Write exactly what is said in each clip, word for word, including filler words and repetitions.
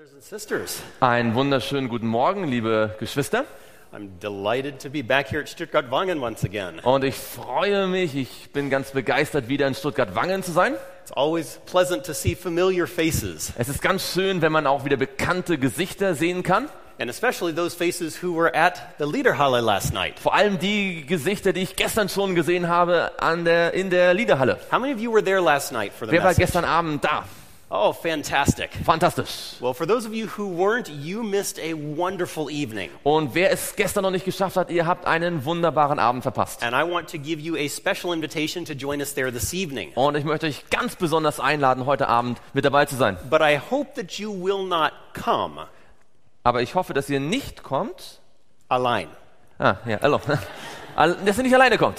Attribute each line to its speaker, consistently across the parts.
Speaker 1: brothers and sisters.
Speaker 2: Einen wunderschönen guten Morgen, liebe Geschwister.
Speaker 1: I'm delighted to be back here at Stuttgart-Wangen once again.
Speaker 2: Und ich freue mich, ich bin ganz begeistert, wieder in Stuttgart-Wangen zu sein.
Speaker 1: It's always pleasant to see familiar faces,
Speaker 2: Es ist ganz schön, wenn man auch wieder bekannte Gesichter sehen kann.
Speaker 1: and especially those faces who were at the Liederhalle last night.
Speaker 2: Vor allem die Gesichter, die ich gestern schon gesehen habe an der, in der Liederhalle.
Speaker 1: How many of you were there last night for the
Speaker 2: Wer war
Speaker 1: message?
Speaker 2: gestern Abend da?
Speaker 1: Oh, fantastic.
Speaker 2: Fantastisch.
Speaker 1: Well, for those of you who weren't, you missed a wonderful evening.
Speaker 2: Und wer es gestern noch nicht geschafft hat, ihr habt einen wunderbaren Abend verpasst.
Speaker 1: And I want to give you a special invitation to join us there this evening.
Speaker 2: Und ich möchte euch ganz besonders einladen, heute Abend mit dabei zu sein.
Speaker 1: But I hope that you will not come
Speaker 2: Aber ich hoffe, dass ihr nicht kommt.
Speaker 1: allein.
Speaker 2: Ah, ja, hallo. Dass ihr nicht alleine kommt.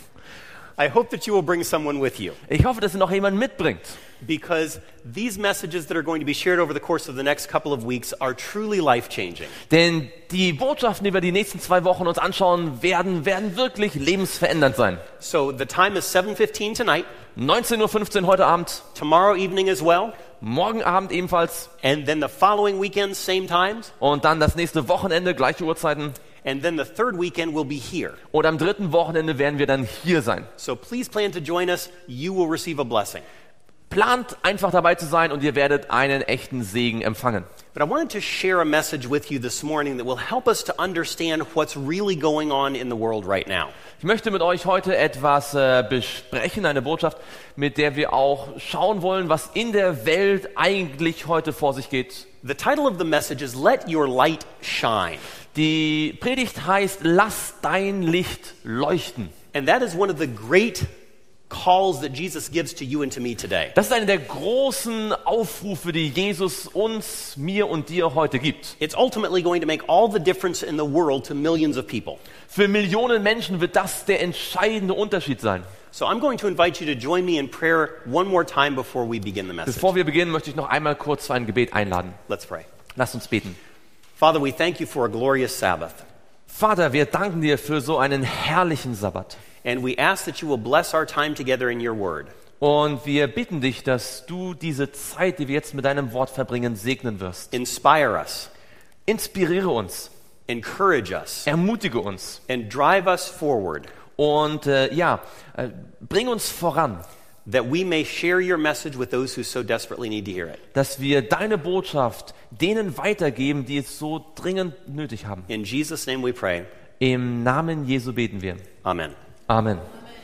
Speaker 1: I hope that you will bring someone with you,
Speaker 2: Ich hoffe, dass ihr noch jemanden mitbringt.
Speaker 1: because these messages that are going to be shared over the course of the next couple of weeks are truly life-changing.
Speaker 2: Denn die Botschaften, die wir die nächsten zwei Wochen uns anschauen werden, werden wirklich lebensverändernd sein.
Speaker 1: So the time is seven fifteen tonight,
Speaker 2: neunzehn Uhr fünfzehn heute Abend,
Speaker 1: tomorrow evening as well,
Speaker 2: morgen Abend ebenfalls
Speaker 1: and then the following weekend, same times,
Speaker 2: und dann das nächste Wochenende, gleiche Uhrzeiten.
Speaker 1: and then the third weekend will be here.
Speaker 2: Und am dritten Wochenende werden wir dann hier sein.
Speaker 1: So please plan to join us. You will receive a blessing.
Speaker 2: Plant einfach dabei zu sein und ihr werdet einen echten Segen empfangen.
Speaker 1: But I wanted to share a message with you this morning that will help us to understand what's really going on in the world right now.
Speaker 2: Ich möchte mit euch heute etwas äh, besprechen, eine Botschaft, mit der wir auch schauen wollen, was in der Welt eigentlich heute vor sich geht.
Speaker 1: The title of the message is Let Your Light Shine.
Speaker 2: Die Predigt heißt, lass dein Licht leuchten.
Speaker 1: And that is one of the great calls that Jesus gives to you and to me today.
Speaker 2: Das ist einer der großen Aufrufe, die Jesus uns, mir und dir heute gibt.
Speaker 1: It's ultimately going to make all the difference in the world to millions of people.
Speaker 2: Für Millionen Menschen wird das der entscheidende Unterschied sein.
Speaker 1: So I'm going to invite you to join me in prayer one more time before we begin the message.
Speaker 2: Bevor wir beginnen, möchte ich noch einmal kurz zu einem Gebet einladen.
Speaker 1: Let's pray.
Speaker 2: Lasst uns beten.
Speaker 1: Father, we thank you for a glorious Sabbath.
Speaker 2: Vater, wir danken dir für so einen herrlichen Sabbat.
Speaker 1: And we ask that you will bless our time together in your word.
Speaker 2: Und wir bitten dich, dass du diese Zeit, die wir jetzt mit deinem Wort verbringen, segnen wirst.
Speaker 1: Inspire us,
Speaker 2: Inspiriere uns,
Speaker 1: encourage us,
Speaker 2: ermutige uns
Speaker 1: and drive us forward,
Speaker 2: und äh, ja, äh, bring uns voran,
Speaker 1: that we may share your message with those who so desperately need to hear it.
Speaker 2: dass wir deine Botschaft denen weitergeben, die es so dringend nötig haben.
Speaker 1: In Jesus' name we pray.
Speaker 2: Im Namen Jesu beten wir.
Speaker 1: Amen.
Speaker 2: Amen.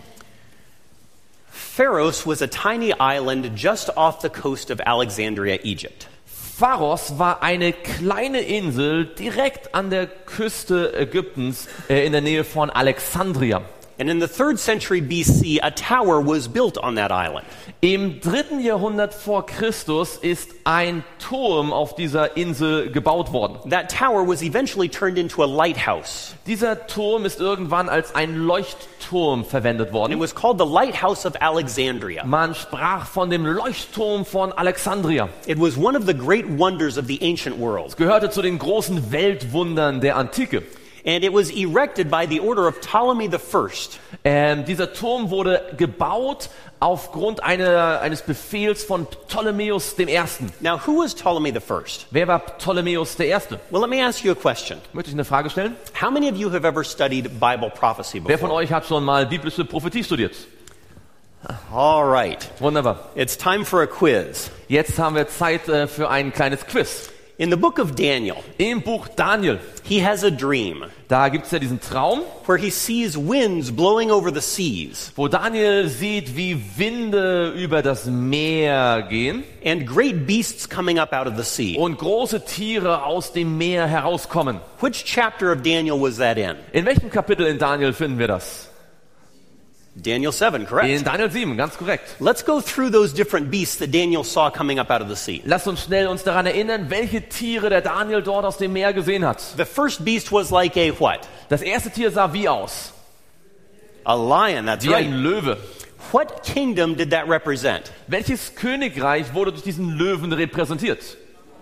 Speaker 1: Pharos was a tiny island just off the coast of Alexandria, Egypt.
Speaker 2: Pharos war eine kleine Insel direkt an der Küste Ägyptens, äh, in der Nähe von Alexandria.
Speaker 1: And in the third century B C, a tower was built on that island.
Speaker 2: Im dritten Jahrhundert vor Christus ist ein Turm auf dieser Insel gebaut worden.
Speaker 1: That tower was eventually turned into a lighthouse.
Speaker 2: Dieser Turm ist irgendwann als ein Leuchtturm verwendet
Speaker 1: And it
Speaker 2: worden.
Speaker 1: was called the Lighthouse of Alexandria.
Speaker 2: Man sprach von dem Leuchtturm von Alexandria.
Speaker 1: It was one of the great wonders of the ancient world.
Speaker 2: Gehörte zu den großen Weltwundern der Antike.
Speaker 1: And it was erected by the order of Ptolemy the First.
Speaker 2: Ähm, dieser Turm wurde gebaut aufgrund einer, eines Befehls von Ptolemäus dem Ersten.
Speaker 1: Now, who was Ptolemy the First?
Speaker 2: Wer war Ptolemäus der Erste?
Speaker 1: Well, let me ask you a question.
Speaker 2: Möchte ich eine Frage stellen?
Speaker 1: How many of you have ever studied Bible prophecy
Speaker 2: Wer von
Speaker 1: before?
Speaker 2: euch hat schon mal biblische Prophetie studiert?
Speaker 1: All right.
Speaker 2: Wunderbar.
Speaker 1: It's time for a quiz.
Speaker 2: Jetzt haben wir Zeit äh, für ein kleines Quiz.
Speaker 1: In the book of Daniel,
Speaker 2: Im Buch Daniel,
Speaker 1: he has a dream
Speaker 2: da gibt es ja diesen Traum,
Speaker 1: where he sees winds blowing over the seas
Speaker 2: wo Daniel sieht, wie Winde über das Meer gehen
Speaker 1: and great beasts coming up out of the sea.
Speaker 2: und große Tiere aus dem Meer herauskommen.
Speaker 1: Which chapter of Daniel was that in?
Speaker 2: In welchem Kapitel in Daniel finden wir das?
Speaker 1: Daniel seven, correct?
Speaker 2: In Daniel sieben, ganz korrekt.
Speaker 1: Let's go through those different beasts that Daniel saw coming up out of the sea.
Speaker 2: Lasst uns schnell uns daran erinnern, welche Tiere der Daniel dort aus dem Meer gesehen hat.
Speaker 1: The first beast was like a what?
Speaker 2: Das erste Tier sah wie aus?
Speaker 1: A lion, that's
Speaker 2: Wie ein
Speaker 1: right.
Speaker 2: Löwe.
Speaker 1: What kingdom did that represent?
Speaker 2: Welches Königreich wurde durch diesen Löwen repräsentiert?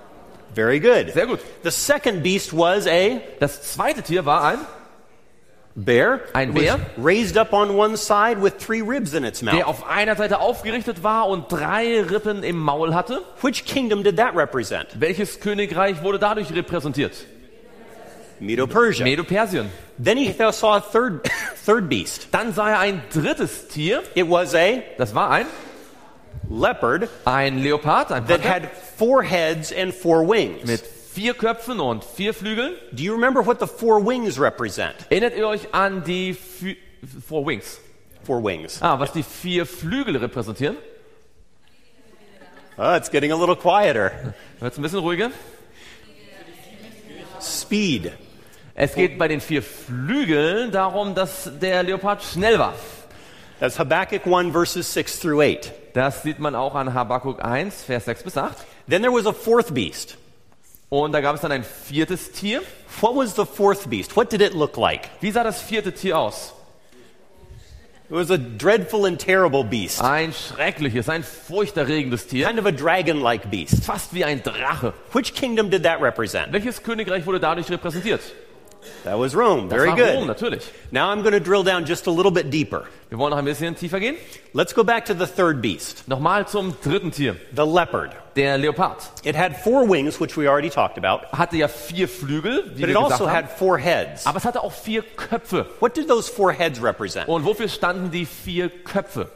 Speaker 1: Very good.
Speaker 2: Sehr gut.
Speaker 1: The second beast was a
Speaker 2: Das zweite Tier war ein
Speaker 1: bear.
Speaker 2: Ein
Speaker 1: It was
Speaker 2: Bär.
Speaker 1: raised up on one side with three ribs in its
Speaker 2: der
Speaker 1: mouth.
Speaker 2: auf einer Seite aufgerichtet war und drei Rippen im Maul hatte.
Speaker 1: Which kingdom did that represent?
Speaker 2: Welches Königreich wurde dadurch repräsentiert?
Speaker 1: Medo-Persia.
Speaker 2: Medo-Persien.
Speaker 1: Then he saw a third, third beast.
Speaker 2: Dann sah er ein drittes Tier.
Speaker 1: It was a
Speaker 2: Das war ein,
Speaker 1: leopard
Speaker 2: ein Leopard, ein
Speaker 1: that
Speaker 2: Panther
Speaker 1: had four heads and four wings.
Speaker 2: mit vier Köpfen und vier Flügeln.
Speaker 1: Do you remember what the four wings represent?
Speaker 2: Erinnert ihr euch an die Fü Four Wings?
Speaker 1: Four wings.
Speaker 2: Ah, was die vier Flügel repräsentieren?
Speaker 1: Oh, it's getting a little quieter.
Speaker 2: Wird's ein bisschen ruhiger?
Speaker 1: Speed.
Speaker 2: Es geht bei den vier Flügeln darum, dass der Leopard schnell war.
Speaker 1: That's Habakkuk one, verses six through eight.
Speaker 2: Das sieht man auch an Habakuk eins, Vers sechs bis acht.
Speaker 1: Then there was a fourth beast.
Speaker 2: Und da gab es dann ein viertes Tier.
Speaker 1: What was the fourth beast? What did it look like?
Speaker 2: Wie sah das vierte Tier aus?
Speaker 1: It was a dreadful and terrible beast.
Speaker 2: Ein schreckliches, ein furchterregendes Tier.
Speaker 1: Kind of a dragon-like beast.
Speaker 2: Fast wie ein Drache.
Speaker 1: Which kingdom did that represent?
Speaker 2: Welches Königreich wurde dadurch repräsentiert?
Speaker 1: That was Rome.
Speaker 2: Das
Speaker 1: Very
Speaker 2: war Rom,
Speaker 1: good.
Speaker 2: natürlich.
Speaker 1: Now I'm going to drill down just a little bit deeper.
Speaker 2: Wir wollen noch ein bisschen tiefer gehen.
Speaker 1: Let's go back to the third beast,
Speaker 2: Nochmal zum dritten Tier.
Speaker 1: the leopard.
Speaker 2: Der Leopard
Speaker 1: It had four wings, which we already talked about,
Speaker 2: hatte ja vier Flügel, wie
Speaker 1: but
Speaker 2: wir
Speaker 1: it
Speaker 2: gesagt
Speaker 1: also
Speaker 2: haben.
Speaker 1: had four heads.
Speaker 2: Aber es hatte auch vier Köpfe.
Speaker 1: What did those four heads represent?
Speaker 2: Und wofür standen die vier Köpfe?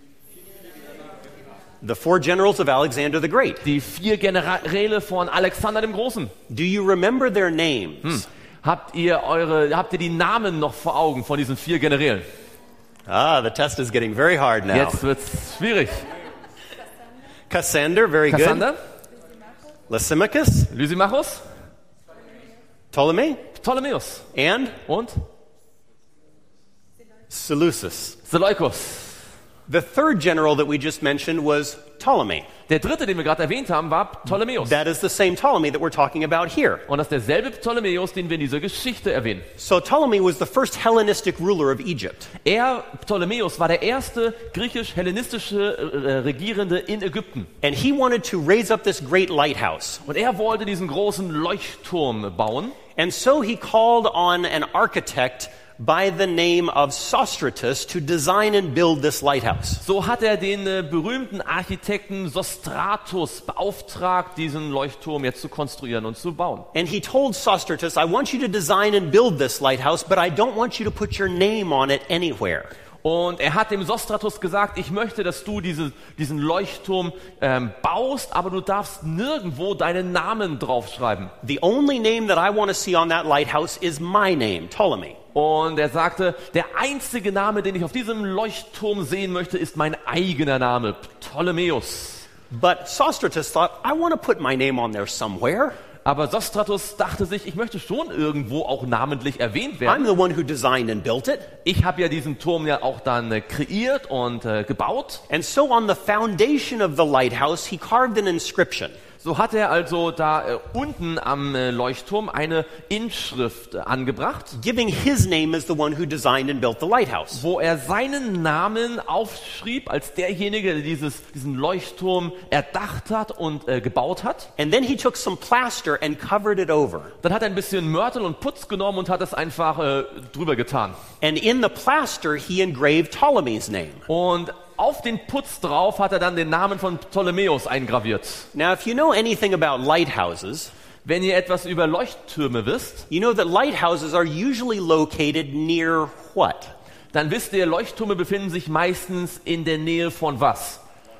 Speaker 1: The four generals of Alexander the Great.
Speaker 2: Die vier Generäle von Alexander dem Großen.
Speaker 1: Do you remember their names?
Speaker 2: Hm. Habt ihr eure, habt ihr die Namen noch vor Augen von diesen vier Generälen?
Speaker 1: Ah, the test is getting very hard now.
Speaker 2: Jetzt wird's schwierig.
Speaker 1: Cassander, very
Speaker 2: Kassander,
Speaker 1: good. Lysimachus,
Speaker 2: Lysimachus,
Speaker 1: Ptolemy,
Speaker 2: Ptolemäus
Speaker 1: and
Speaker 2: und
Speaker 1: Seleucus.
Speaker 2: Seleukos.
Speaker 1: The third general that we just mentioned was Ptolemy.
Speaker 2: Der dritte, den wir gerade erwähnt haben, war Ptolemäus.
Speaker 1: That is the same Ptolemy that we're talking about here.
Speaker 2: Und das ist derselbe Ptolemäus, den wir in dieser Geschichte erwähnen.
Speaker 1: So Ptolemy was the first Hellenistic ruler of Egypt.
Speaker 2: Er, Ptolemäus, war der erste griechisch-hellenistische äh, Regierende in Ägypten.
Speaker 1: And he wanted to raise up this great lighthouse.
Speaker 2: Und er wollte diesen großen Leuchtturm bauen.
Speaker 1: And so he called on an architect by the name of Sostratus to design and build this lighthouse.
Speaker 2: So hat er den äh, berühmten Architekten Sostratus beauftragt, diesen Leuchtturm jetzt zu konstruieren und zu bauen.
Speaker 1: And he told Sostratus, I want you to design and build this lighthouse, but I don't want you to put your name on it anywhere.
Speaker 2: Und er hat dem Sostratus gesagt, ich möchte, dass du diese, diesen Leuchtturm ähm, baust, aber du darfst nirgendwo deinen Namen draufschreiben.
Speaker 1: The only name that I want to see on that lighthouse is my name, Ptolemy.
Speaker 2: Und er sagte, der einzige Name, den ich auf diesem Leuchtturm sehen möchte, ist mein eigener Name, Ptolemäus.
Speaker 1: But Sostratus thought, I want to put my name on there somewhere.
Speaker 2: Aber Sostratus dachte sich, ich möchte schon irgendwo auch namentlich erwähnt werden.
Speaker 1: I'm the one who designed and built it.
Speaker 2: Ich habe ja diesen Turm ja auch dann äh, kreiert und äh, gebaut.
Speaker 1: And so on the foundation of the lighthouse, he carved an inscription.
Speaker 2: So hat er also da äh, unten am äh, Leuchtturm eine Inschrift äh, angebracht,
Speaker 1: giving his name as the one who designed and built the lighthouse.
Speaker 2: wo er seinen Namen aufschrieb als derjenige, der dieses, diesen Leuchtturm erdacht hat und äh, gebaut hat.
Speaker 1: And then he took some plaster and covered it over.
Speaker 2: Dann hat er ein bisschen Mörtel und Putz genommen und hat es einfach äh, drüber getan.
Speaker 1: And in the plaster, he engraved Ptolemy's name.
Speaker 2: Und auf den Putz drauf hat er dann den Namen von Ptolemäus eingraviert.
Speaker 1: Now, if you know anything about lighthouses,
Speaker 2: Wenn ihr etwas über Leuchttürme wisst,
Speaker 1: you know that lighthouses are usually located near what?
Speaker 2: dann wisst ihr, Leuchttürme befinden sich meistens in der Nähe von was?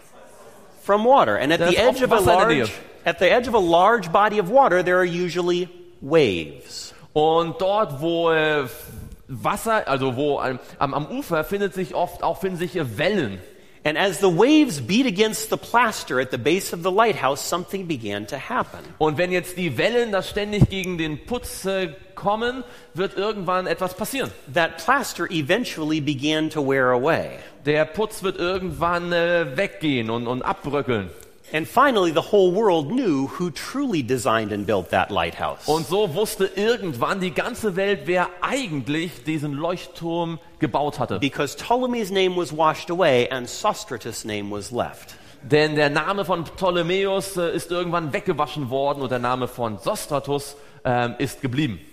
Speaker 1: From water. And at
Speaker 2: Da
Speaker 1: the
Speaker 2: ist
Speaker 1: edge of a
Speaker 2: oft Wasser in der
Speaker 1: large, at the edge of a large body of water, there are usually waves.
Speaker 2: Und dort, wo äh, Wasser, also wo am, am Ufer findet sich oft auch finden sich äh, Wellen.
Speaker 1: And as the waves beat against the plaster at the base of the lighthouse, something began to happen.
Speaker 2: Und wenn jetzt die Wellen da ständig gegen den Putz äh, kommen, wird irgendwann etwas passieren.
Speaker 1: That plaster eventually began to wear away.
Speaker 2: Der Putz wird irgendwann äh, weggehen und, und abbröckeln.
Speaker 1: And finally, the whole world knew who truly designed and built that lighthouse.
Speaker 2: Und so wusste irgendwann die ganze Welt, wer eigentlich diesen Leuchtturm gebaut hatte.
Speaker 1: Because Ptolemy's name was washed away and Sostratus' name was left.
Speaker 2: Denn der Name von Ptolemäus äh, ist irgendwann weggewaschen worden und der Name von Sostratus ähm, ist geblieben.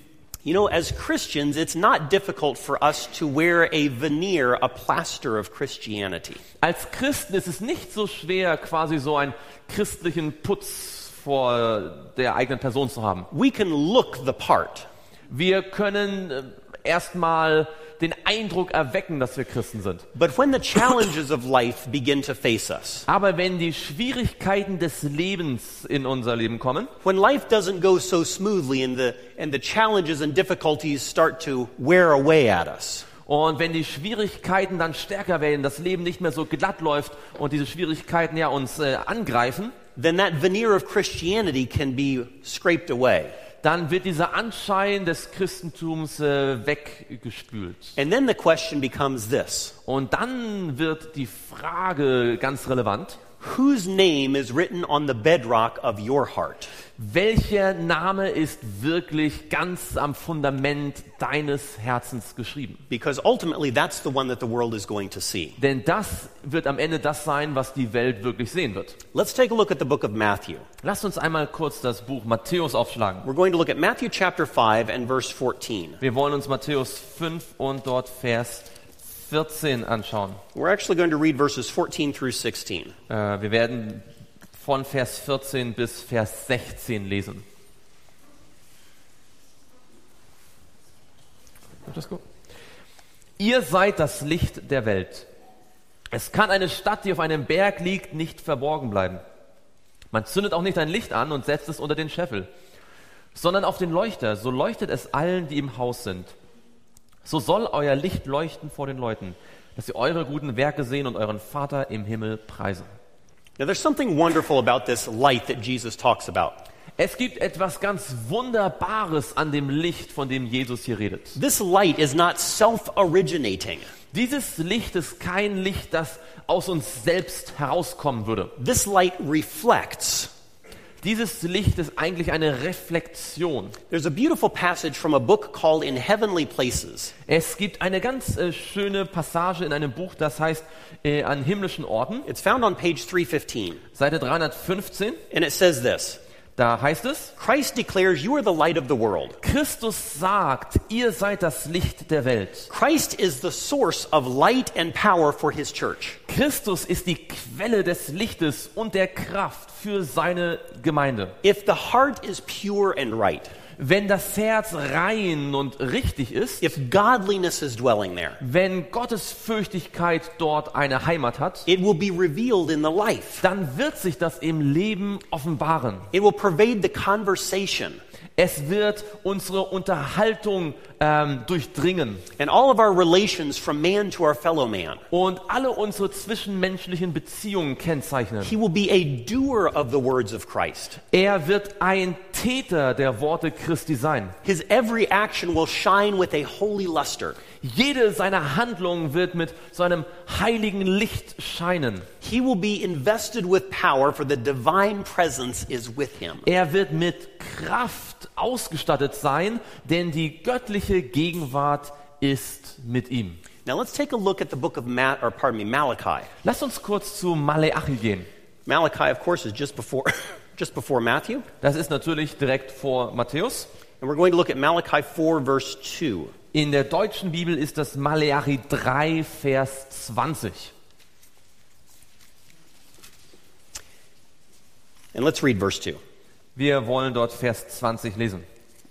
Speaker 1: You know, as Christians, it's not difficult for us to wear a veneer, a plaster of Christianity.
Speaker 2: Als Christen ist es nicht so schwer, quasi so einen christlichen Putz vor der eigenen Person zu haben.
Speaker 1: We can look the part.
Speaker 2: Wir können äh, erstmal den Eindruck erwecken, dass wir Christen sind.
Speaker 1: But when the challenges of life begin to face us,
Speaker 2: Aber wenn die Schwierigkeiten des Lebens in unser Leben kommen,
Speaker 1: when life doesn't go so smoothly and the, and the challenges and difficulties start to wear away at us,
Speaker 2: und wenn die Schwierigkeiten dann stärker werden, das Leben nicht mehr so glatt läuft und diese Schwierigkeiten ja uns äh, angreifen,
Speaker 1: then that veneer of Christianity can be scraped away.
Speaker 2: dann wird dieser Anschein des Christentums äh, weggespült.
Speaker 1: And then the question becomes this:
Speaker 2: Und dann wird die Frage ganz relevant:
Speaker 1: whose name is written on the bedrock of your heart?
Speaker 2: Welcher Name ist wirklich ganz am Fundament deines Herzens geschrieben?
Speaker 1: Because ultimately that's the one that the world is going to see.
Speaker 2: Denn das wird am Ende das sein, was die Welt wirklich sehen wird.
Speaker 1: Let's take a look at the book of Matthew.
Speaker 2: Lasst uns einmal kurz das Buch Matthäus aufschlagen.
Speaker 1: We're going to look at Matthew chapter five and verse fourteen.
Speaker 2: Wir wollen uns Matthäus fünf und dort Vers vierzehn anschauen.
Speaker 1: We're actually going to read verses fourteen through sixteen.
Speaker 2: Äh, wir werden von Vers vierzehn bis Vers sechzehn lesen. Ist das gut? Ihr seid das Licht der Welt. Es kann eine Stadt, die auf einem Berg liegt, nicht verborgen bleiben. Man zündet auch nicht ein Licht an und setzt es unter den Scheffel, sondern auf den Leuchter, so leuchtet es allen, die im Haus sind. So soll euer Licht leuchten vor den Leuten, dass sie eure guten Werke sehen und euren Vater im Himmel preisen.
Speaker 1: Now there's something wonderful about this light that Jesus talks about.
Speaker 2: Es gibt etwas ganz Wunderbares an dem Licht, von dem Jesus hier redet.
Speaker 1: This light is not self-originating.
Speaker 2: Dieses Licht ist kein Licht, das aus uns selbst herauskommen würde.
Speaker 1: This light reflects.
Speaker 2: Dieses Licht ist eigentlich eine Reflexion.
Speaker 1: There's a beautiful passage from a book called In Heavenly Places.
Speaker 2: Es gibt eine ganz äh, schöne Passage in einem Buch, das heißt äh, an himmlischen Orten.
Speaker 1: It's found on page three fifteen.
Speaker 2: Seite dreihundertfünfzehn.
Speaker 1: And it says this:
Speaker 2: Da heißt es:
Speaker 1: Christ declares you are the light of the world.
Speaker 2: Christus sagt, ihr seid das Licht der Welt.
Speaker 1: Christ is the source of light and power for his church.
Speaker 2: Christus ist die Quelle des Lichtes und der Kraft für seine Gemeinde.
Speaker 1: If the heart is pure and right,
Speaker 2: Wenn das Herz rein und richtig ist,
Speaker 1: if godliness is dwelling there,
Speaker 2: wenn Gottesfürchtigkeit dort eine Heimat hat,
Speaker 1: it will be revealed in the life.
Speaker 2: dann wird sich das im Leben offenbaren.
Speaker 1: It will pervade the conversation.
Speaker 2: Es wird unsere Unterhaltung ähm, durchdringen
Speaker 1: And all of our relations from man to our fellow man.
Speaker 2: und alle unsere zwischenmenschlichen Beziehungen kennzeichnen.
Speaker 1: He will be a doer of the words of Christ.
Speaker 2: Er wird ein Täter der Worte Christi sein.
Speaker 1: His every action will shine with a holy luster.
Speaker 2: Jede seiner Handlungen wird mit so einem heiligen Licht scheinen.
Speaker 1: He will be invested with power, for the divine presence is with him.
Speaker 2: Er wird mit Kraft ausgestattet sein, denn die göttliche Gegenwart ist mit ihm.
Speaker 1: Now let's take a look at the book of Ma- or pardon me, Malachi.
Speaker 2: Lasst uns kurz zu Maleachi gehen.
Speaker 1: Malachi, of course, is just before just before Matthew.
Speaker 2: Das ist natürlich direkt vor Matthäus.
Speaker 1: And we're going to look at Malachi four, verse two.
Speaker 2: In der deutschen Bibel ist das Maleachi drei, Vers zwanzig.
Speaker 1: And let's read verse two.
Speaker 2: Wir wollen dort Vers zwanzig lesen.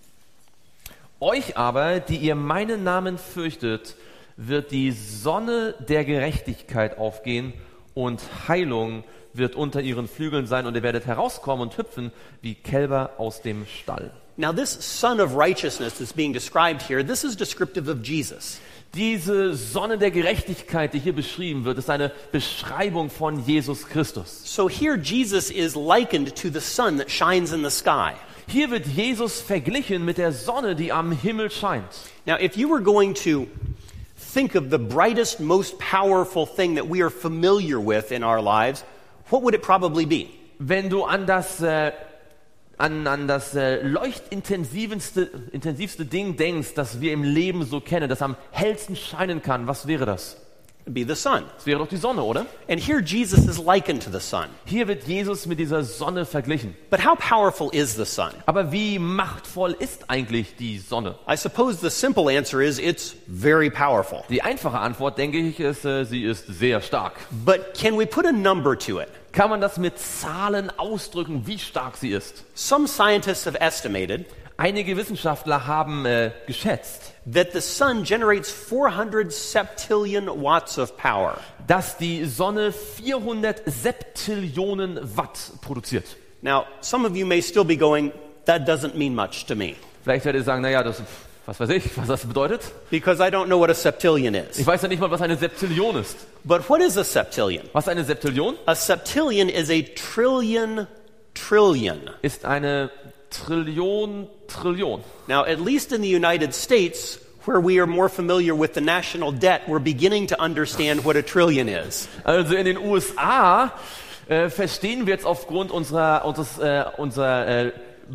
Speaker 2: Euch aber, die ihr meinen Namen fürchtet, wird die Sonne der Gerechtigkeit aufgehen und Heilung wird unter ihren Flügeln sein und ihr werdet herauskommen und hüpfen wie Kälber aus dem Stall.
Speaker 1: Now this son of righteousness that's being described here, this is descriptive of Jesus.
Speaker 2: Diese Sonne der Gerechtigkeit, die hier beschrieben wird, ist eine Beschreibung von Jesus Christus.
Speaker 1: So here Jesus is likened to the sun that shines in the sky.
Speaker 2: Hier wird Jesus verglichen mit der Sonne, die am Himmel scheint.
Speaker 1: Now if you were going to think of the brightest, most powerful thing that we are familiar with in our lives, what would it probably be?
Speaker 2: Wenn du an das äh, an, an das äh, leuchtintensivste intensivste Ding denkst, das wir im Leben so kennen, das am hellsten scheinen kann, was wäre das?
Speaker 1: It'd be the sun.
Speaker 2: Das wäre doch die Sonne, oder?
Speaker 1: And here Jesus is likened to the sun.
Speaker 2: Hier wird Jesus mit dieser Sonne verglichen.
Speaker 1: But how powerful is the sun?
Speaker 2: Aber wie machtvoll ist eigentlich die Sonne?
Speaker 1: I suppose the simple answer is it's very powerful.
Speaker 2: Die einfache Antwort, denke ich, ist, äh, sie ist sehr stark.
Speaker 1: But can we put a number to it?
Speaker 2: Kann man das mit Zahlen ausdrücken, wie stark sie ist?
Speaker 1: Some scientists have estimated
Speaker 2: Einige Wissenschaftler haben äh, geschätzt,
Speaker 1: that the sun generates four hundred septillion watts of power.
Speaker 2: dass die Sonne vierhundert Septillionen Watt produziert.
Speaker 1: Now, some of you may still be going, that doesn't mean much to me,
Speaker 2: Vielleicht werdet ihr sagen, naja, das, was weiß ich, was das bedeutet.
Speaker 1: because I don't know what a septillion is.
Speaker 2: Ich weiß ja nicht mal, was eine Septillion ist.
Speaker 1: But what is a septillion?
Speaker 2: Was ist eine Septillion?
Speaker 1: A septillion is a trillion trillion.
Speaker 2: Ist eine Trillion, Trillion.
Speaker 1: Now, at least in the United States, where we are more familiar with the national debt, we're beginning to understand what a trillion is.
Speaker 2: Also in den U S A äh, verstehen wir jetzt aufgrund unserer, unseres, äh, unserer äh,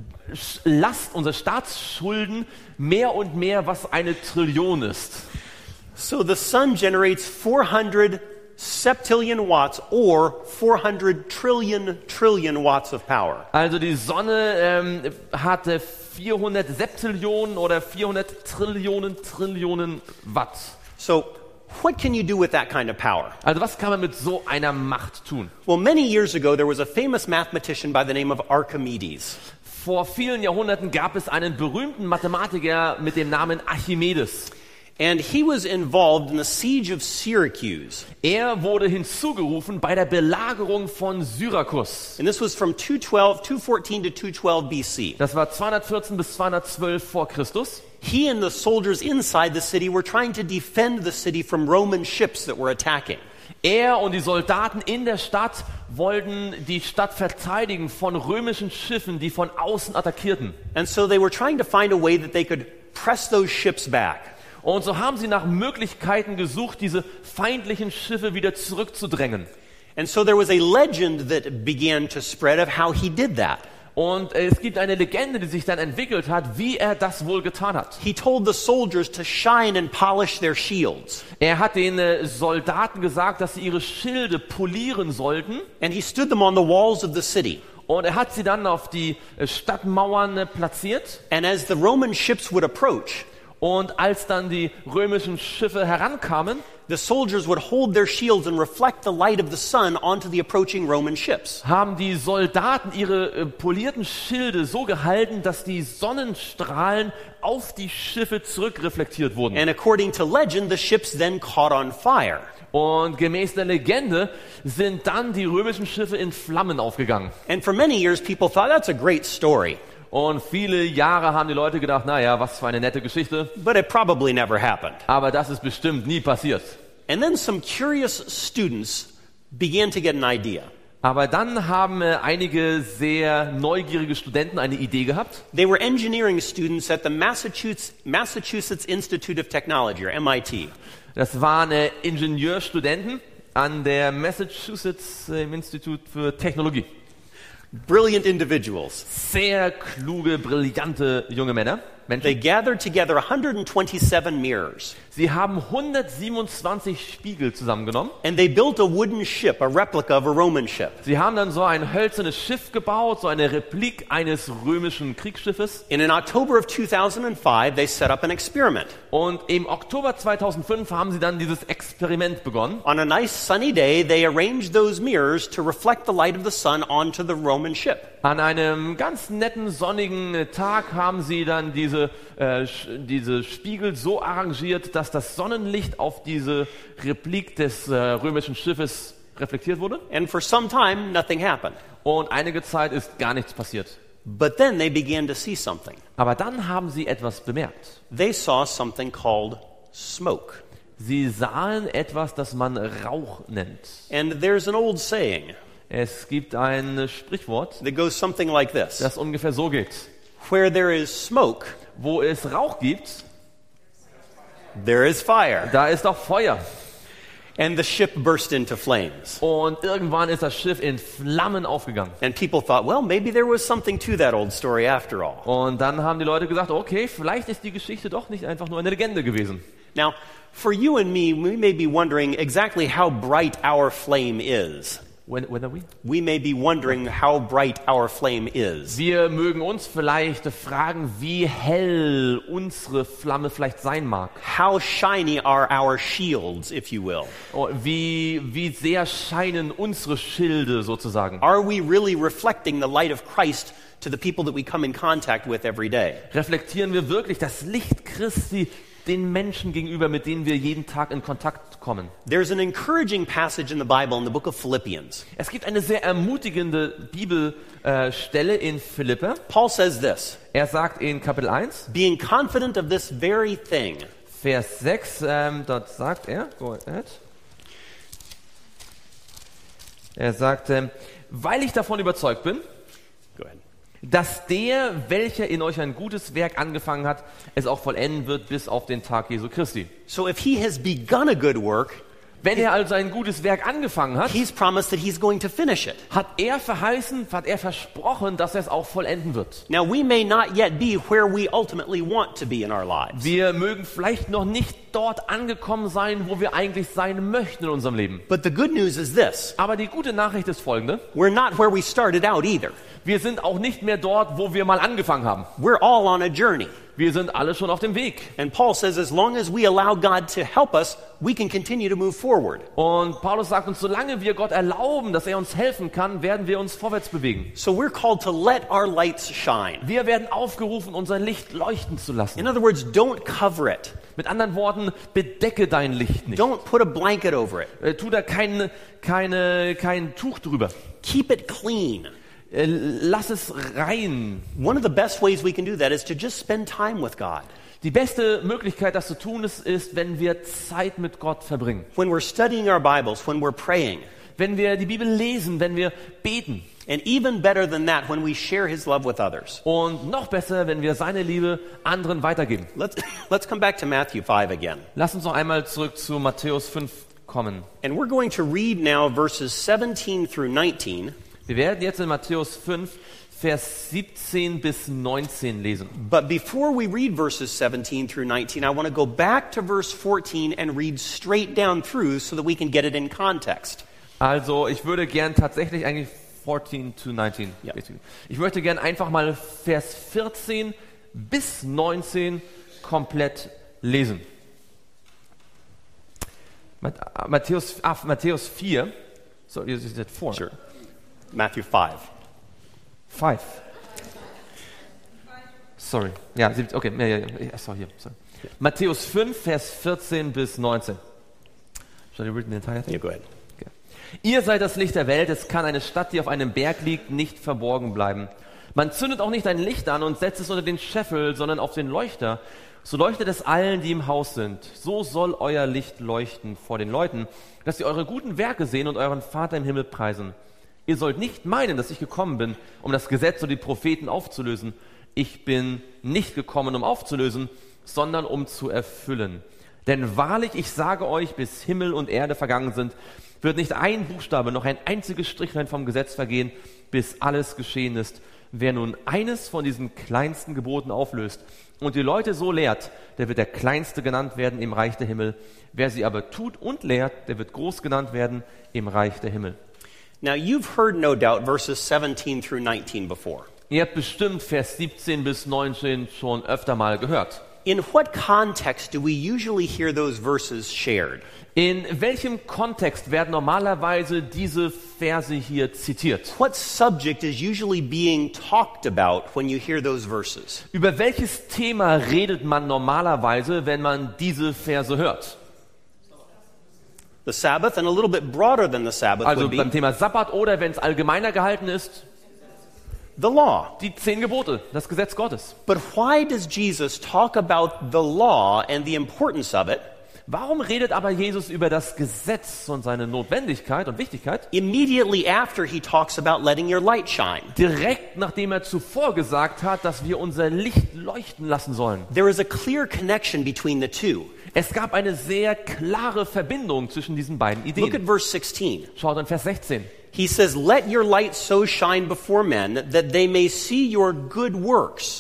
Speaker 2: Last, unserer Staatsschulden mehr und mehr, was eine Trillion ist.
Speaker 1: So the sun generates four hundred septillion watts or four hundred trillion trillion watts of power.
Speaker 2: Also die Sonne ähm, hatte vierhundert Septillionen oder vierhundert Trillionen Trillionen Watt.
Speaker 1: So what can you do with that kind of power?
Speaker 2: Also was kann man mit so einer Macht tun?
Speaker 1: Well, many years ago, there was a famous mathematician by the name of Archimedes.
Speaker 2: Vor vielen Jahrhunderten gab es einen berühmten Mathematiker mit dem Namen Archimedes.
Speaker 1: And he was involved in the siege of Syracuse.
Speaker 2: Er wurde hinzugerufen bei der Belagerung von Syrakus.
Speaker 1: And this was from two twelve, two fourteen to two twelve B C.
Speaker 2: Das war zweihundertvierzehn bis zweihundertzwölf vor Christus.
Speaker 1: He and the soldiers inside the city were trying to defend the city from Roman ships that were attacking.
Speaker 2: Er und die Soldaten in der Stadt wollten die Stadt verteidigen von römischen Schiffen, die von außen attackierten.
Speaker 1: And so they were trying to find a way that they could press those ships back.
Speaker 2: Und so haben sie nach Möglichkeiten gesucht, diese feindlichen Schiffe wieder zurückzudrängen.
Speaker 1: And so there was a legend that began to spread of how he did that.
Speaker 2: Und es gibt eine Legende, die sich dann entwickelt hat, wie er das wohl getan hat.
Speaker 1: He told the soldiers to shine and polish their shields.
Speaker 2: Er hat den äh, Soldaten gesagt, dass sie ihre Schilde polieren sollten.
Speaker 1: And he stood them on the walls of the city.
Speaker 2: Und er hat sie dann auf die äh, Stadtmauern äh, platziert.
Speaker 1: And as the Roman ships would approach,
Speaker 2: Und als dann die römischen Schiffe herankamen,
Speaker 1: the soldiers would hold their shields and reflect the light of the sun onto the approaching Roman ships.
Speaker 2: haben die Soldaten ihre äh, polierten Schilde so gehalten, dass die Sonnenstrahlen auf die Schiffe zurückreflektiert wurden.
Speaker 1: And according to legend, the ships then caught on fire.
Speaker 2: Und gemäß der Legende sind dann die römischen Schiffe in Flammen aufgegangen.
Speaker 1: And for many years, people thought that's a great story,
Speaker 2: Und viele Jahre haben die Leute gedacht, naja, was für eine nette Geschichte.
Speaker 1: but it probably never happened.
Speaker 2: Aber das ist bestimmt nie passiert.
Speaker 1: And then some curious students began to get an idea.
Speaker 2: Aber dann haben äh, einige sehr neugierige Studenten eine Idee gehabt.
Speaker 1: They were engineering students at the Massachusetts, Massachusetts Institute of Technology, or M I T.
Speaker 2: Das waren äh, Ingenieurstudenten an der Massachusetts äh, Institut für Technologie.
Speaker 1: Brilliant individuals.
Speaker 2: Sehr kluge, brillante junge Männer, Menschen.
Speaker 1: They gathered together one hundred twenty-seven mirrors,
Speaker 2: Sie haben hundertsiebenundzwanzig Spiegel zusammengenommen.
Speaker 1: and they built a wooden ship, a replica of a Roman ship.
Speaker 2: Sie haben dann so ein hölzernes Schiff gebaut, so eine Replik eines römischen Kriegsschiffes.
Speaker 1: And in October of two thousand five, they set up an experiment.
Speaker 2: Und im Oktober zweitausendfünf haben sie dann dieses Experiment begonnen.
Speaker 1: On a nice sunny day, they arranged those mirrors to reflect the light of the sun onto the Roman ship.
Speaker 2: An einem ganz netten sonnigen Tag haben sie dann diese, äh, diese Spiegel so arrangiert, dass das Sonnenlicht auf diese Replik des äh, römischen Schiffes reflektiert wurde.
Speaker 1: And for some time, nothing happened.
Speaker 2: Und einige Zeit ist gar nichts passiert.
Speaker 1: But then they began to see something.
Speaker 2: Aber dann haben sie etwas bemerkt.
Speaker 1: They saw something called smoke.
Speaker 2: Sie sahen etwas, das man Rauch nennt.
Speaker 1: And there's an old saying
Speaker 2: Es gibt ein Sprichwort,
Speaker 1: that goes something like this.
Speaker 2: das ungefähr so geht.
Speaker 1: Where there is smoke,
Speaker 2: Wo es Rauch gibt,
Speaker 1: there is fire.
Speaker 2: da ist auch Feuer.
Speaker 1: And the ship burst into flames.
Speaker 2: Und irgendwann ist das Schiff in Flammen aufgegangen.
Speaker 1: And people thought, well, maybe there was something to that old story after all.
Speaker 2: Und dann haben die Leute gesagt, okay, vielleicht ist die Geschichte doch nicht einfach nur eine Legende gewesen.
Speaker 1: Now, For you and me, we may be wondering exactly how bright our flame is.
Speaker 2: When, when are we?
Speaker 1: We may be wondering how bright our flame is.
Speaker 2: Wir mögen uns vielleicht fragen, wie hell unsere Flamme vielleicht sein mag.
Speaker 1: How shiny are our shields, if you will?
Speaker 2: Oh, Wie, wie sehr scheinen unsere Schilde sozusagen.
Speaker 1: Are we really reflecting the light of Christ to the people that we come in contact with every day?
Speaker 2: Reflektieren wir wirklich das Licht Christi den Menschen gegenüber, mit denen wir jeden Tag in Kontakt kommen?
Speaker 1: There's an encouraging passage in the Bible in the book of Philippians.
Speaker 2: Es gibt eine sehr ermutigende Bibelstelle in Philippe.
Speaker 1: Paul says this,
Speaker 2: Er sagt in Kapitel eins,
Speaker 1: being confident of this very thing.
Speaker 2: Vers sechs, ähm, dort sagt er, go ahead. Er sagt, ähm, weil ich davon überzeugt bin,
Speaker 1: Go ahead.
Speaker 2: dass der, welcher in euch ein gutes Werk angefangen hat, es auch vollenden wird bis auf den Tag Jesu Christi.
Speaker 1: So if he has begun a good work,
Speaker 2: Wenn er also ein gutes Werk angefangen hat,
Speaker 1: he's promised that he's going to finish it.
Speaker 2: hat er verheißen, hat er versprochen, dass er es auch vollenden wird.
Speaker 1: Now, we may not yet be where we ultimately want to be in our lives.
Speaker 2: Wir mögen vielleicht noch nicht dort angekommen sein, wo wir eigentlich sein möchten in unserem Leben.
Speaker 1: But the good news is this.
Speaker 2: Aber die gute Nachricht ist folgende.
Speaker 1: We're not where we started out either.
Speaker 2: Wir sind auch nicht mehr dort, wo wir mal angefangen haben.
Speaker 1: We're all on a journey.
Speaker 2: Wir sind alle schon auf dem Weg.
Speaker 1: And Paul says as long as we allow God to help us, we can continue to move forward.
Speaker 2: Und Paulus sagt uns, solange wir Gott erlauben, dass er uns helfen kann, werden wir uns vorwärts bewegen.
Speaker 1: So we're called to let our lights shine.
Speaker 2: Wir werden aufgerufen, unser Licht leuchten zu lassen.
Speaker 1: In other words, don't cover it.
Speaker 2: Mit anderen Worten, bedecke dein Licht nicht.
Speaker 1: Don't put a blanket over it.
Speaker 2: Äh, tu da kein, keine, kein Tuch drüber.
Speaker 1: Keep it clean.
Speaker 2: Äh, lass es rein.
Speaker 1: One of the best ways we can do that is to just spend time with God.
Speaker 2: Die beste Möglichkeit, das zu tun, ist, ist, wenn wir Zeit mit Gott verbringen.
Speaker 1: When we're studying our Bibles, when we're praying.
Speaker 2: Wenn wir die Bibel lesen, wenn wir beten.
Speaker 1: And even better than that, when we share his love with others.
Speaker 2: Und noch besser, wenn wir seine Liebe anderen weitergeben.
Speaker 1: Let's, let's come back to Matthew five again.
Speaker 2: Lass uns noch einmal zurück zu Matthäus fünf kommen.
Speaker 1: And we're going to read now verses seventeen through nineteen.
Speaker 2: Wir werden jetzt in Matthäus fünf, Vers siebzehn bis neunzehn lesen.
Speaker 1: But before we read verses seventeen through nineteen, I want to go back to verse fourteen and read straight down through so that we can get it in context.
Speaker 2: Also ich würde gern tatsächlich eigentlich fourteen to nineteen.
Speaker 1: Ja.
Speaker 2: Ich möchte gern einfach mal Vers vierzehn bis neunzehn komplett lesen. Mat- Matthäus, ah, Matthäus vier. So, you said four.
Speaker 1: Sure. Matthew five.
Speaker 2: Five. Sorry. Ja, sieb- okay. Ja, ja, ja. Ich- Sorry, hier. Sorry. Matthäus fünf, Vers vierzehn bis neunzehn. Shall I read the entire thing?
Speaker 1: Yeah, go ahead.
Speaker 2: Okay. Ihr seid das Licht der Welt. Es kann eine Stadt, die auf einem Berg liegt, nicht verborgen bleiben. Man zündet auch nicht ein Licht an und setzt es unter den Scheffel, sondern auf den Leuchter. So leuchtet es allen, die im Haus sind. So soll euer Licht leuchten vor den Leuten, dass sie eure guten Werke sehen und euren Vater im Himmel preisen. Ihr sollt nicht meinen, dass ich gekommen bin, um das Gesetz und die Propheten aufzulösen. Ich bin nicht gekommen, um aufzulösen, sondern um zu erfüllen. Denn wahrlich, ich sage euch, bis Himmel und Erde vergangen sind, wird nicht ein Buchstabe, noch ein einziges Strichlein vom Gesetz vergehen, bis alles geschehen ist. Wer nun eines von diesen kleinsten Geboten auflöst und die Leute so lehrt, der wird der Kleinste genannt werden im Reich der Himmel. Wer sie aber tut und lehrt, der wird groß genannt werden im Reich der Himmel.
Speaker 1: Now, you've heard, no doubt, verses seventeen through nineteen before.
Speaker 2: Ihr habt bestimmt Vers siebzehn bis neunzehn schon öfter mal gehört.
Speaker 1: In what context do we usually hear those verses shared?
Speaker 2: In welchem Kontext werden normalerweise diese Verse hier zitiert?
Speaker 1: What subject is usually being talked about when you hear those verses?
Speaker 2: Über welches Thema redet man normalerweise, wenn man diese Verse hört?
Speaker 1: The Sabbath, and a little bit broader than the Sabbath
Speaker 2: Also
Speaker 1: would be
Speaker 2: beim Thema Sabbat oder wenn es allgemeiner gehalten ist,
Speaker 1: the law.
Speaker 2: die zehn Gebote, das Gesetz Gottes.
Speaker 1: But why does Jesus talk about the law and the importance of it
Speaker 2: Warum redet aber Jesus über das Gesetz und seine Notwendigkeit und Wichtigkeit?
Speaker 1: immediately after he talks about letting your light shine?
Speaker 2: Direkt nachdem er zuvor gesagt hat, dass wir unser Licht leuchten lassen sollen.
Speaker 1: There is a clear connection between the two.
Speaker 2: Es gab eine sehr klare Verbindung zwischen diesen beiden
Speaker 1: Look at
Speaker 2: Ideen.
Speaker 1: verse sixteen.
Speaker 2: Schaut in Vers sechzehn.
Speaker 1: He says, "Let your light so shine before men that they may see your good works."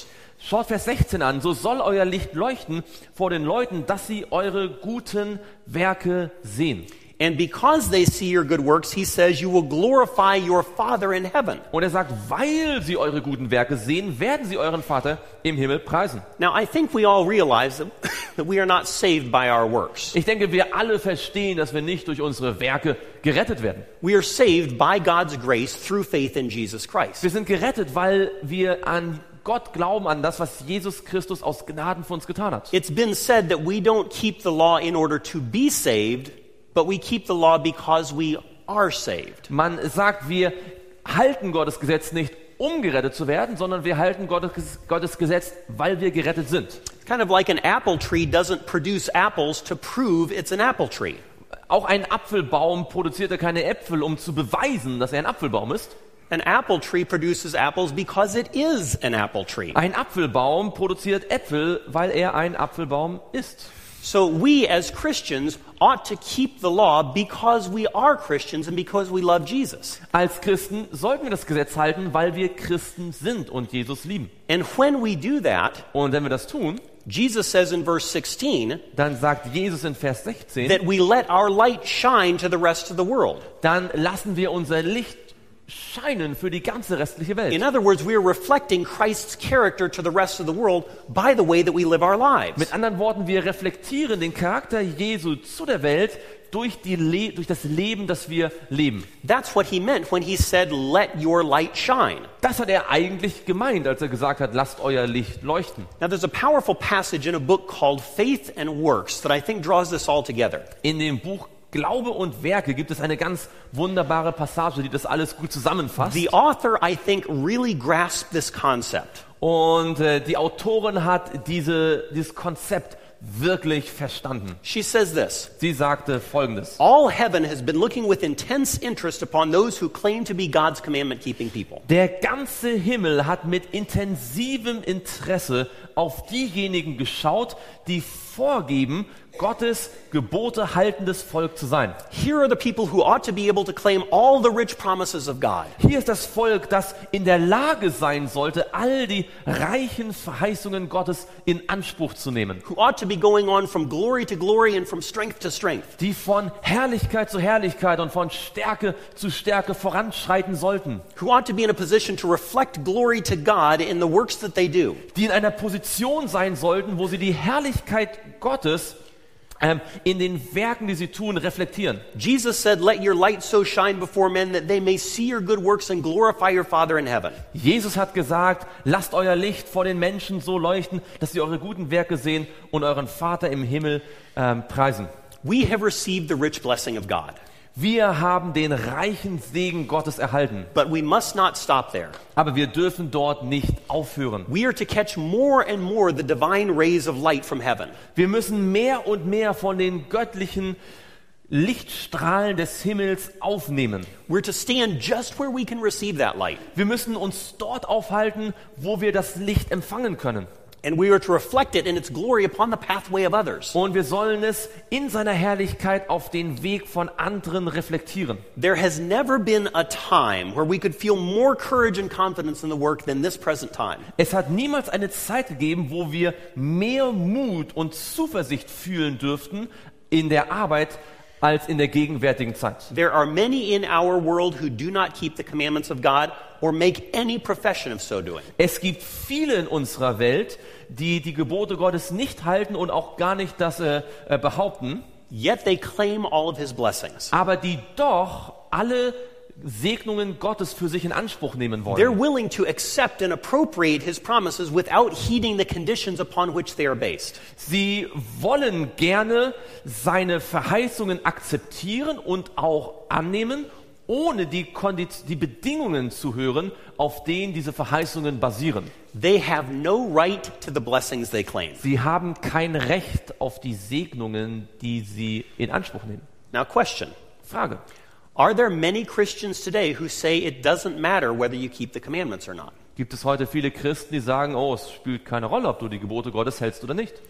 Speaker 2: Schaut Vers sechzehn an. So soll euer Licht leuchten vor den Leuten, dass sie eure guten Werke sehen.
Speaker 1: And because they see your good works, he says, you will glorify your Father in heaven.
Speaker 2: Und er sagt, weil sie eure guten Werke sehen, werden sie euren Vater im Himmel preisen.
Speaker 1: Now, I think we all realize that, that we are not saved by our works.
Speaker 2: Ich denke, wir alle verstehen, dass wir nicht durch unsere Werke gerettet werden.
Speaker 1: We are saved by God's grace through faith in Jesus Christ.
Speaker 2: Wir sind gerettet, weil wir an Gott glauben, an das, was Jesus Christus aus Gnaden für uns getan hat.
Speaker 1: It's been said that we don't keep the law in order to be saved, but we keep the law because we are saved.
Speaker 2: Man sagt, wir halten Gottes Gesetz nicht, um gerettet zu werden, sondern wir halten Gottes, Gottes Gesetz, weil wir gerettet sind.
Speaker 1: It's kind of like an apple tree doesn't produce apples to prove it's an apple tree.
Speaker 2: Auch ein Apfelbaum produziert ja keine Äpfel, um zu beweisen, dass er ein Apfelbaum ist.
Speaker 1: An apple tree produces apples because it is an apple tree.
Speaker 2: Ein Apfelbaum produziert Äpfel, weil er ein Apfelbaum ist.
Speaker 1: So we as Christians ought to keep the law because we are Christians and because we love Jesus.
Speaker 2: Als Christen sollten wir das Gesetz halten, weil wir Christen sind und Jesus lieben.
Speaker 1: And when we do that,
Speaker 2: Und wenn wir das tun,
Speaker 1: Jesus says in verse sixteen
Speaker 2: dann sagt Jesus in Vers sechzehn,
Speaker 1: that we let our light shine to the rest of the world.
Speaker 2: dann lassen wir unser Licht scheinen für die ganze restliche Welt.
Speaker 1: In other words, we are reflecting Christ's character to the rest of the world by the way that we live our lives.
Speaker 2: Mit anderen Worten, wir reflektieren den Charakter Jesu zu der Welt durch, die Le- durch das Leben, das wir leben.
Speaker 1: That's what he meant when he said, let your light shine.
Speaker 2: Das hat er eigentlich gemeint, als er gesagt hat, lasst euer Licht leuchten.
Speaker 1: Now there's a powerful passage in a book called Faith and Works that I think draws this all together.
Speaker 2: In dem Buch Glaube und Werke gibt es eine ganz wunderbare Passage, die das alles gut zusammenfasst.
Speaker 1: The author, I think, really grasped this concept.
Speaker 2: Und äh, die Autorin hat diese, dieses Konzept wirklich verstanden.
Speaker 1: She says this,
Speaker 2: Sie sagte Folgendes.
Speaker 1: all heaven has been looking with intense interest upon those who claim to be God's commandment-keeping people.
Speaker 2: Der ganze Himmel hat mit intensivem Interesse auf diejenigen geschaut, die vorgeben, Gottes Gebote haltendes Volk zu sein.
Speaker 1: Here are the people who ought to be able to claim all the rich promises of God.
Speaker 2: Hier ist das Volk, das in der Lage sein sollte, all die reichen Verheißungen Gottes in Anspruch zu nehmen.
Speaker 1: Who ought to be going on from glory to glory and from strength to strength.
Speaker 2: Die von Herrlichkeit zu Herrlichkeit und von Stärke zu Stärke voranschreiten sollten.
Speaker 1: Who ought to be in a position to reflect glory to God in the works that they do.
Speaker 2: Die in einer Position sein sollten, wo sie die Herrlichkeit Gottes ähm, in den Werken, die sie tun, reflektieren.
Speaker 1: Jesus said, let your light so shine before men that they may see your good works and glorify your Father in heaven.
Speaker 2: Jesus hat gesagt, lasst euer Licht vor den Menschen so leuchten, dass sie eure guten Werke sehen und euren Vater im Himmel ähm, preisen.
Speaker 1: We have received the rich blessing of God.
Speaker 2: Wir haben den reichen Segen Gottes erhalten,
Speaker 1: But we must not stop there.
Speaker 2: aber wir dürfen dort nicht aufhören.
Speaker 1: We are to catch more and more the divine rays of light from heaven.
Speaker 2: Wir müssen mehr und mehr von den göttlichen Lichtstrahlen des Himmels aufnehmen.
Speaker 1: We're to stand just where we can receive that light.
Speaker 2: Wir müssen uns dort aufhalten, wo wir das Licht empfangen können.
Speaker 1: And we are to reflect it in its glory upon the pathway of others.
Speaker 2: Und wir sollen es in seiner Herrlichkeit auf den Weg von anderen reflektieren.
Speaker 1: There has never been a time where we could feel more courage and confidence in the work than this present time.
Speaker 2: Es hat niemals eine Zeit gegeben, wo wir mehr Mut und Zuversicht fühlen dürften in der Arbeit als in der gegenwärtigen Zeit.
Speaker 1: There are many in our world who do not keep the commandments of God or make any profession of so doing.
Speaker 2: Es gibt viele in unserer Welt, die die Gebote Gottes nicht halten und auch gar nicht das äh, äh, behaupten,
Speaker 1: Yet they claim all of his blessings.
Speaker 2: aber die doch alle Segnungen Gottes für sich in Anspruch nehmen
Speaker 1: They're
Speaker 2: wollen.
Speaker 1: willing to accept and appropriate his promises without heeding the conditions upon which they are based.
Speaker 2: Sie wollen gerne seine Verheißungen akzeptieren und auch annehmen, ohne die, Kondiz- die Bedingungen zu hören, auf denen diese Verheißungen basieren.
Speaker 1: They have no right to the blessings they claim.
Speaker 2: Sie haben kein Recht auf die Segnungen, die sie in Anspruch nehmen.
Speaker 1: Now, question.
Speaker 2: Frage.
Speaker 1: Are there many Christians today who say it doesn't matter whether you keep the commandments or not?
Speaker 2: Gibt es heute viele Christen, die sagen, oh, es spielt keine Rolle, ob du die Gebote Gottes hältst oder nicht?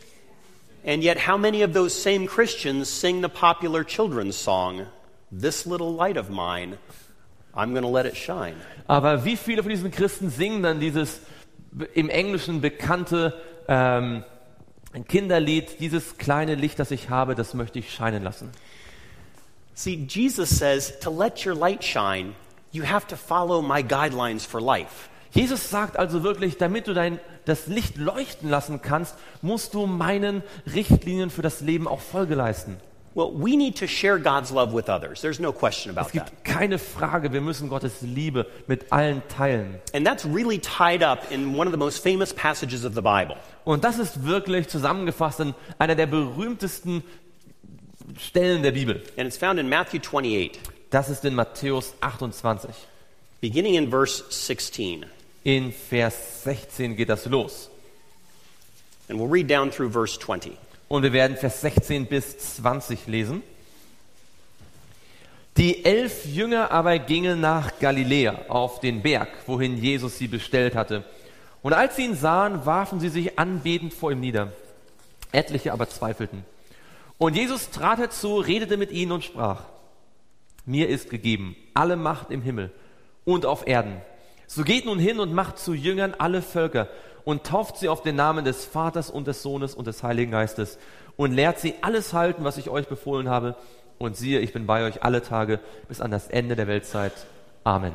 Speaker 1: And yet, how many of those same Christians sing the popular children's song, "This little light of mine, I'm going to let it shine"?
Speaker 2: Aber wie viele von diesen Christen singen dann dieses im Englischen bekannte ähm, Kinderlied, dieses kleine Licht, das ich habe, das möchte ich scheinen lassen.
Speaker 1: See, Jesus says, to let your light shine, you have to follow my guidelines for life.
Speaker 2: Jesus sagt also wirklich, damit du dein, das Licht leuchten lassen kannst, musst du meinen Richtlinien für das Leben auch Folge leisten.
Speaker 1: Well, we need to share God's love with others. There's no question about
Speaker 2: Es gibt
Speaker 1: that.
Speaker 2: keine Frage, wir müssen Gottes Liebe mit allen teilen.
Speaker 1: And that's really tied up in one of the most famous passages of the Bible.
Speaker 2: Und das ist wirklich zusammengefasst in einer der berühmtesten Stellen der Bibel.
Speaker 1: And it's found in Matthew twenty-eight,
Speaker 2: Das ist in Matthäus achtundzwanzig.
Speaker 1: beginning in verse sixteen.
Speaker 2: In Vers sechzehn geht das los.
Speaker 1: And we'll read down through verse twenty.
Speaker 2: Und wir werden Vers sechzehn bis zwanzig lesen. Die elf Jünger aber gingen nach Galiläa auf den Berg, wohin Jesus sie bestellt hatte. Und als sie ihn sahen, warfen sie sich anbetend vor ihm nieder. Etliche aber zweifelten. Und Jesus trat herzu, redete mit ihnen und sprach: Mir ist gegeben alle Macht im Himmel und auf Erden. So geht nun hin und macht zu Jüngern alle Völker und tauft sie auf den Namen des Vaters und des Sohnes und des Heiligen Geistes und lehrt sie alles halten, was ich euch befohlen habe. Und siehe, ich bin bei euch alle Tage bis an das Ende der Weltzeit. Amen.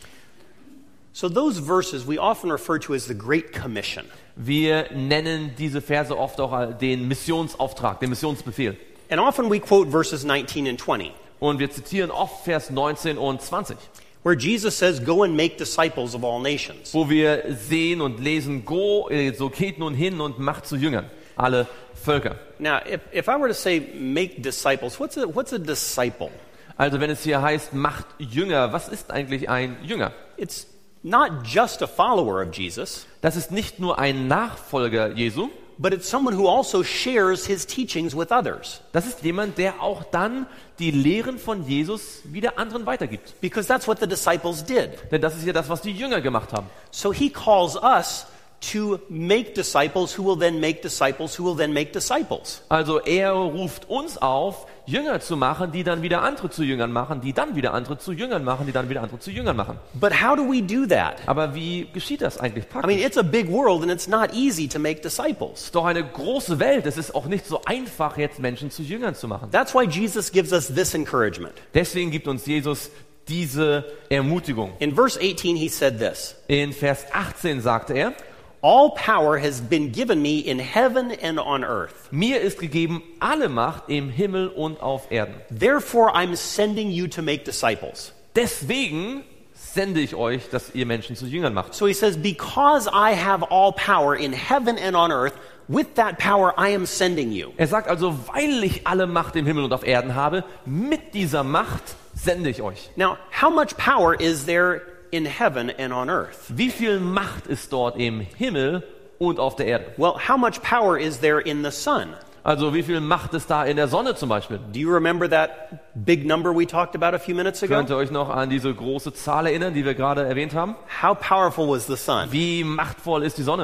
Speaker 1: So those verses we often refer to as the Great Commission.
Speaker 2: Wir nennen diese Verse oft auch den Missionsauftrag, den Missionsbefehl.
Speaker 1: And often we quote verses nineteen and twenty,
Speaker 2: Und wir zitieren oft Vers neunzehn und zwanzig,
Speaker 1: where Jesus says, go and make disciples of all nations.
Speaker 2: wo wir sehen und lesen: Go, äh, so geht nun hin und macht zu Jüngern alle Völker.
Speaker 1: Now, if, if I were to say make disciples, what's a, what's a disciple?
Speaker 2: Also wenn es hier heißt, macht Jünger, was ist eigentlich ein Jünger?
Speaker 1: It's not just a follower of Jesus,
Speaker 2: Das ist nicht nur ein Nachfolger Jesu,
Speaker 1: but it's someone who also shares his teachings with others.
Speaker 2: das ist jemand, der auch dann die Lehren von Jesus wieder anderen weitergibt.
Speaker 1: Because that's what the disciples did.
Speaker 2: Denn das ist ja das, was die Jünger gemacht haben.
Speaker 1: So he calls us to make disciples who will then make disciples who will then make disciples.
Speaker 2: Also er ruft uns auf, Jünger zu machen, die dann wieder andere zu Jüngern machen, die dann wieder andere zu Jüngern machen, die dann wieder andere zu Jüngern machen.
Speaker 1: But how do we do that?
Speaker 2: Aber wie geschieht das eigentlich
Speaker 1: I
Speaker 2: praktisch?
Speaker 1: mean, it's a big world and it's not easy to make disciples.
Speaker 2: Es ist doch eine große Welt. Es ist auch nicht so einfach, jetzt Menschen zu Jüngern zu machen.
Speaker 1: That's why Jesus gives us this encouragement.
Speaker 2: Deswegen gibt uns Jesus diese Ermutigung.
Speaker 1: In verse eighteen, he said this,
Speaker 2: In Vers achtzehn sagte er:
Speaker 1: all power has been given me in heaven and on earth.
Speaker 2: Mir ist gegeben alle Macht im Himmel und auf Erden.
Speaker 1: Therefore, I'm sending you to make disciples.
Speaker 2: Deswegen sende ich euch, dass ihr Menschen zu Jüngern macht.
Speaker 1: So he says, because I have all power in heaven and on earth, with that power I am sending you.
Speaker 2: Er sagt also, weil ich alle Macht im Himmel und auf Erden habe, mit dieser Macht sende ich euch.
Speaker 1: Now, how much power is there in heaven and on earth?
Speaker 2: Wie viel Macht ist dort im Himmel und auf der Erde?
Speaker 1: Well, how much power is there in the sun?
Speaker 2: Also wie viel Macht ist da in der Sonne zum Beispiel?
Speaker 1: Do you remember that big number we talked about a few minutes ago?
Speaker 2: Könnt ihr euch noch an diese große Zahl erinnern, die wir gerade erwähnt haben?
Speaker 1: How powerful was the sun?
Speaker 2: Wie machtvoll ist die Sonne?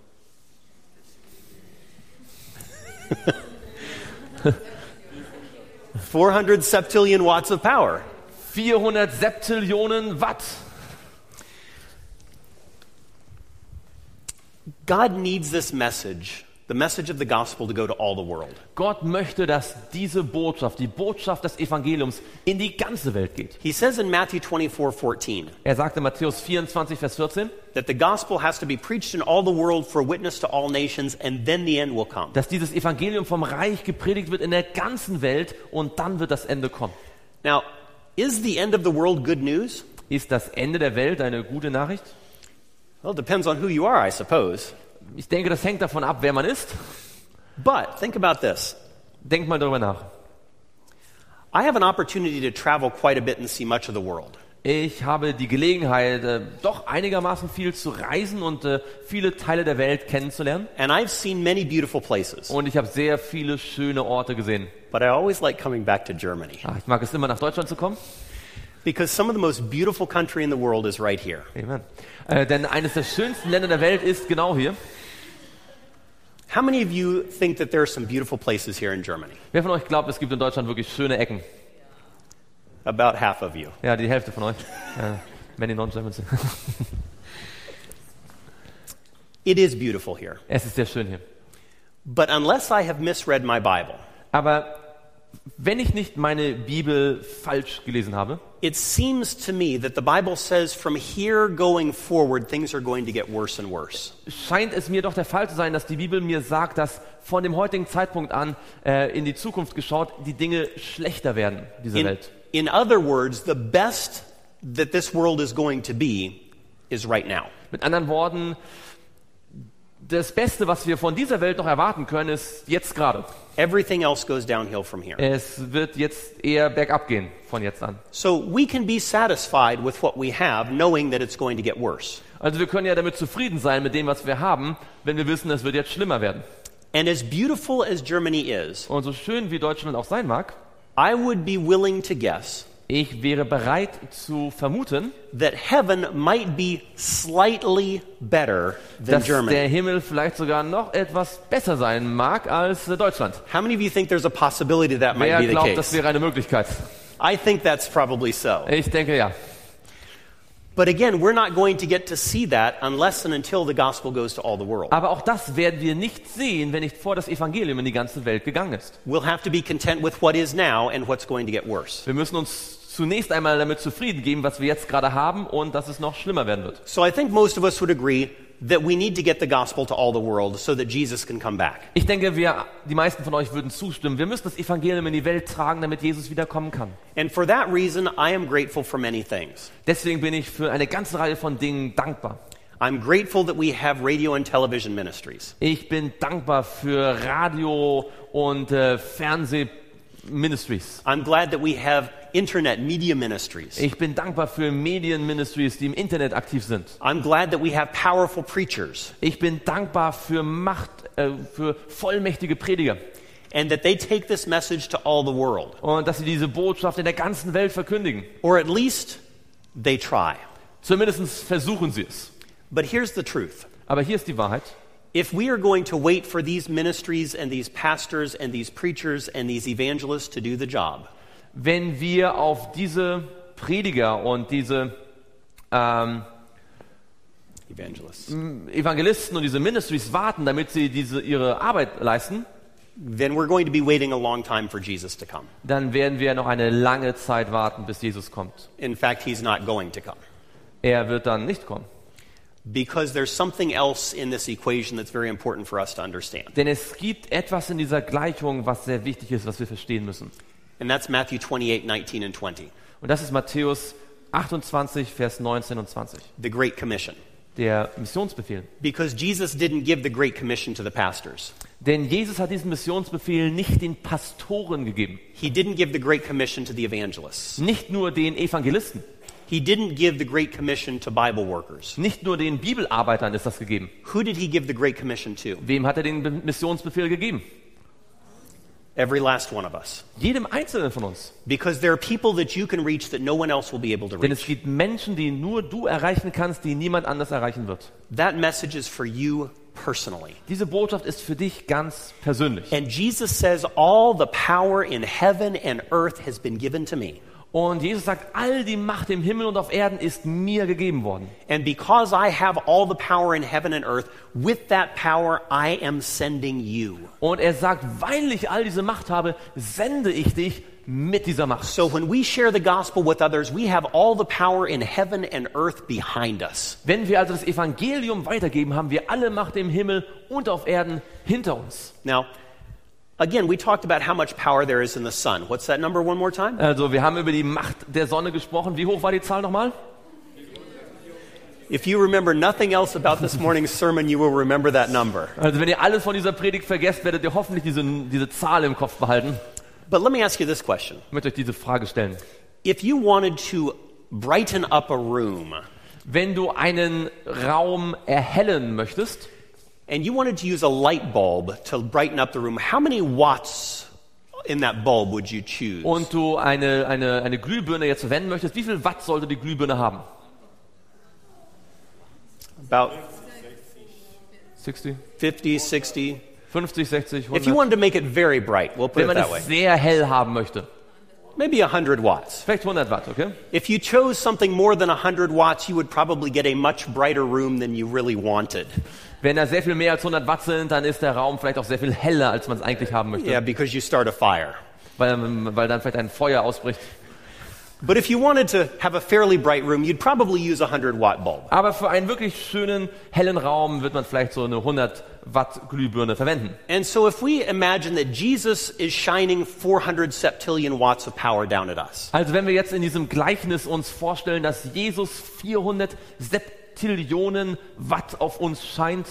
Speaker 1: four hundred septillion watts of power.
Speaker 2: vierhundert Septillionen Watt.
Speaker 1: God needs this message, the message of the gospel, to go to all the world.
Speaker 2: Gott möchte, dass diese Botschaft, die Botschaft des Evangeliums, in die ganze Welt geht.
Speaker 1: He says in Matthew twenty-four fourteen
Speaker 2: Er sagte in Matthäus vierundzwanzig, Vers vierzehn,
Speaker 1: that the gospel has to be preached in all the world for witness to all nations, and then the end will come.
Speaker 2: dass dieses Evangelium vom Reich gepredigt wird in der ganzen Welt und dann wird das Ende kommen.
Speaker 1: Now, is the end of the world good news?
Speaker 2: Ist das Ende der Welt eine gute Nachricht?
Speaker 1: Well, it depends on who you are, I suppose.
Speaker 2: Ich denke, das hängt davon ab, wer man ist.
Speaker 1: But think about this.
Speaker 2: Denkt mal darüber nach.
Speaker 1: I have an opportunity to travel quite a bit and see much of the world.
Speaker 2: Ich habe die Gelegenheit, äh, doch einigermaßen viel zu reisen und äh, viele Teile der Welt kennenzulernen.
Speaker 1: And I've seen many beautiful places.
Speaker 2: Und ich habe sehr viele schöne Orte gesehen.
Speaker 1: But I always like coming back to Germany.
Speaker 2: Ah, ich mag es immer, nach Deutschland zu kommen.
Speaker 1: Because some of the most beautiful country in the world is right here.
Speaker 2: Amen. Äh, denn eines der schönsten Länder der Welt ist genau hier.
Speaker 1: How many of you think that there are some beautiful places here in Germany?
Speaker 2: Wer von euch glaubt, es gibt in Deutschland wirklich schöne Ecken?
Speaker 1: About half of you.
Speaker 2: Ja, die Hälfte von euch. Ja, many non-Germans.
Speaker 1: It is beautiful here.
Speaker 2: Es ist sehr schön hier.
Speaker 1: But unless I have misread my Bible,
Speaker 2: Aber wenn ich nicht meine Bibel falsch gelesen habe,
Speaker 1: it seems to me that the Bible says from here going forward, things are going to get worse and worse.
Speaker 2: scheint es mir doch der Fall zu sein, dass die Bibel mir sagt, dass von dem heutigen Zeitpunkt an äh, in die Zukunft geschaut die Dinge schlechter werden, diese
Speaker 1: In,
Speaker 2: Welt.
Speaker 1: in other words, the best that this world is going to be is right now.
Speaker 2: Mit anderen Worten, das Beste, was wir von dieser Welt noch erwarten können, ist jetzt gerade.
Speaker 1: Everything else goes downhill from here.
Speaker 2: Es wird jetzt eher bergab gehen von jetzt an.
Speaker 1: So we can be satisfied with what we have, knowing that it's going to get worse.
Speaker 2: Also wir können ja damit zufrieden sein mit dem, was wir haben, wenn wir wissen, es wird jetzt schlimmer werden.
Speaker 1: And as beautiful as Germany is,
Speaker 2: Und so schön wie Deutschland auch sein mag,
Speaker 1: I would be willing to guess
Speaker 2: ich wäre bereit zu vermuten,
Speaker 1: that heaven might be slightly better than
Speaker 2: dass
Speaker 1: Germany.
Speaker 2: der Himmel vielleicht sogar noch etwas besser sein mag als äh, Deutschland.
Speaker 1: How many of you think there's a possibility that might
Speaker 2: Wer
Speaker 1: be the
Speaker 2: glaubt, das
Speaker 1: case?
Speaker 2: wäre eine Möglichkeit?
Speaker 1: I think that's probably so.
Speaker 2: Ich denke ja.
Speaker 1: But again, we're not going to get to see that unless and until the gospel goes to all the world.
Speaker 2: Aber auch das werden wir nicht sehen, wenn nicht vor das Evangelium in die ganze Welt gegangen ist.
Speaker 1: We'll have to be content with what is now and what's going to get worse.
Speaker 2: Wir müssen uns zunächst einmal damit zufrieden geben, was wir jetzt gerade haben und dass es noch schlimmer werden wird.
Speaker 1: So I think most of us would agree that we need to get the gospel to all the world so that Jesus can come back.
Speaker 2: Ich denke, wir, die meisten von euch würden zustimmen. Wir müssen das Evangelium in die Welt tragen, damit Jesus wiederkommen kann.
Speaker 1: And for that reason, I am grateful for many things.
Speaker 2: Deswegen bin ich für eine ganze Reihe von Dingen dankbar.
Speaker 1: I'm grateful that we have radio and television ministries.
Speaker 2: Ich bin dankbar für Radio- und äh, Fernseh-Ministries.
Speaker 1: I'm glad that we have internet media ministries.
Speaker 2: Ich bin dankbar für Medien-Ministries, die im Internet aktiv sind.
Speaker 1: I'm glad that we have powerful preachers
Speaker 2: Ich bin dankbar für Macht, äh, für vollmächtige Prediger.
Speaker 1: and that they take this message to all the world.
Speaker 2: Und dass sie diese Botschaft in der ganzen Welt verkündigen.
Speaker 1: Or at least they try.
Speaker 2: Zumindest versuchen sie es.
Speaker 1: But here's the truth.
Speaker 2: Aber hier ist die Wahrheit.
Speaker 1: If we are going to wait for these ministries and these pastors and these preachers and these evangelists to do the job,
Speaker 2: Wenn wir auf diese Prediger und diese ähm,
Speaker 1: evangelists,
Speaker 2: Evangelisten und diese Ministries warten, damit sie diese, ihre Arbeit leisten,
Speaker 1: then we're going to be waiting a long time for Jesus to come.
Speaker 2: dann werden wir noch eine lange Zeit warten, bis Jesus kommt.
Speaker 1: In fact, he's not going to come.
Speaker 2: Er wird dann nicht kommen.
Speaker 1: Because there's something else in this equation that's very important for us to understand.
Speaker 2: Denn es gibt etwas in dieser Gleichung, was sehr wichtig ist, was wir verstehen müssen.
Speaker 1: And that's Matthew twenty-eight, nineteen and twenty.
Speaker 2: Und das ist Matthäus achtundzwanzig, Vers neunzehn und zwanzig.
Speaker 1: The Great Commission.
Speaker 2: Der Missionsbefehl.
Speaker 1: Because Jesus didn't give the Great Commission to the pastors.
Speaker 2: Denn Jesus hat diesen Missionsbefehl nicht den Pastoren gegeben.
Speaker 1: He didn't give the Great Commission to the evangelists.
Speaker 2: Nicht nur den Evangelisten.
Speaker 1: He didn't give the Great Commission to Bible workers.
Speaker 2: Nicht nur den Bibelarbeitern ist das gegeben.
Speaker 1: Who did he give the Great Commission to?
Speaker 2: Wem hat er den Be- Missionsbefehl gegeben?
Speaker 1: Every last one of us.
Speaker 2: Jedem Einzelnen von uns.
Speaker 1: Because there are people that you can reach that no one else will be able to
Speaker 2: Denn es
Speaker 1: reach.
Speaker 2: gibt Menschen, die nur du erreichen kannst, die niemand anders erreichen wird.
Speaker 1: That message is for you personally.
Speaker 2: Diese Botschaft ist für dich ganz persönlich.
Speaker 1: And Jesus says, all the power in heaven and earth has been given to me.
Speaker 2: Und Jesus sagt, all die Macht im Himmel und auf Erden ist mir gegeben worden.
Speaker 1: And because I have all the power in heaven and earth, with that power I am sending you.
Speaker 2: Und er sagt, weil ich all diese Macht habe, sende ich dich mit dieser Macht.
Speaker 1: So when we share the gospel with others, we have all the power in heaven and earth behind us.
Speaker 2: Wenn wir also das Evangelium weitergeben, haben wir alle Macht im Himmel und auf Erden hinter uns.
Speaker 1: Now, again, we talked about how much power there is in the sun. What's that number one more time?
Speaker 2: Also wir haben über die Macht der Sonne gesprochen. Wie hoch war die Zahl nochmal?
Speaker 1: If you remember nothing else about this morning's sermon, you will remember that number.
Speaker 2: Also wenn ihr alles von dieser Predigt vergesst, werdet ihr hoffentlich diese, diese Zahl im Kopf behalten.
Speaker 1: But let me ask you this question.
Speaker 2: Ich möchte euch diese Frage stellen.
Speaker 1: If you wanted to brighten up a room,
Speaker 2: Wenn du einen Raum erhellen möchtest
Speaker 1: and you wanted to use a light bulb to brighten up the room, how many watts in that bulb would you choose?
Speaker 2: und du eine, eine, eine Glühbirne jetzt verwenden möchtest, wie viel Watt sollte die Glühbirne haben?
Speaker 1: About
Speaker 2: sechzig,
Speaker 1: fifty, sixty.
Speaker 2: fünfzig, sechzig,
Speaker 1: If you
Speaker 2: hundert?
Speaker 1: wanted to make it very bright, we'll put
Speaker 2: Wenn
Speaker 1: it
Speaker 2: man
Speaker 1: that way.
Speaker 2: es sehr hell haben möchte,
Speaker 1: Maybe one hundred watts.
Speaker 2: Vielleicht hundert Watt, okay?
Speaker 1: If you chose something more than one hundred watts, you would probably get a much brighter room than you really wanted.
Speaker 2: Wenn da sehr viel mehr als hundert Watt sind, dann ist der Raum vielleicht auch sehr viel heller, als man es eigentlich haben möchte.
Speaker 1: Yeah, because you start a fire.
Speaker 2: Weil, weil dann vielleicht ein Feuer ausbricht.
Speaker 1: But if you wanted to have a fairly bright room, you'd probably use a one hundred watt bulb.
Speaker 2: Aber für einen wirklich schönen, hellen Raum wird man vielleicht so eine hundert Watt Glühbirne verwenden.
Speaker 1: And so if we imagine that Jesus is shining four hundred septillion watts of power down at us,
Speaker 2: Also wenn wir jetzt in diesem Gleichnis uns vorstellen, dass Jesus vierhundert Septillionen Watt auf uns scheint,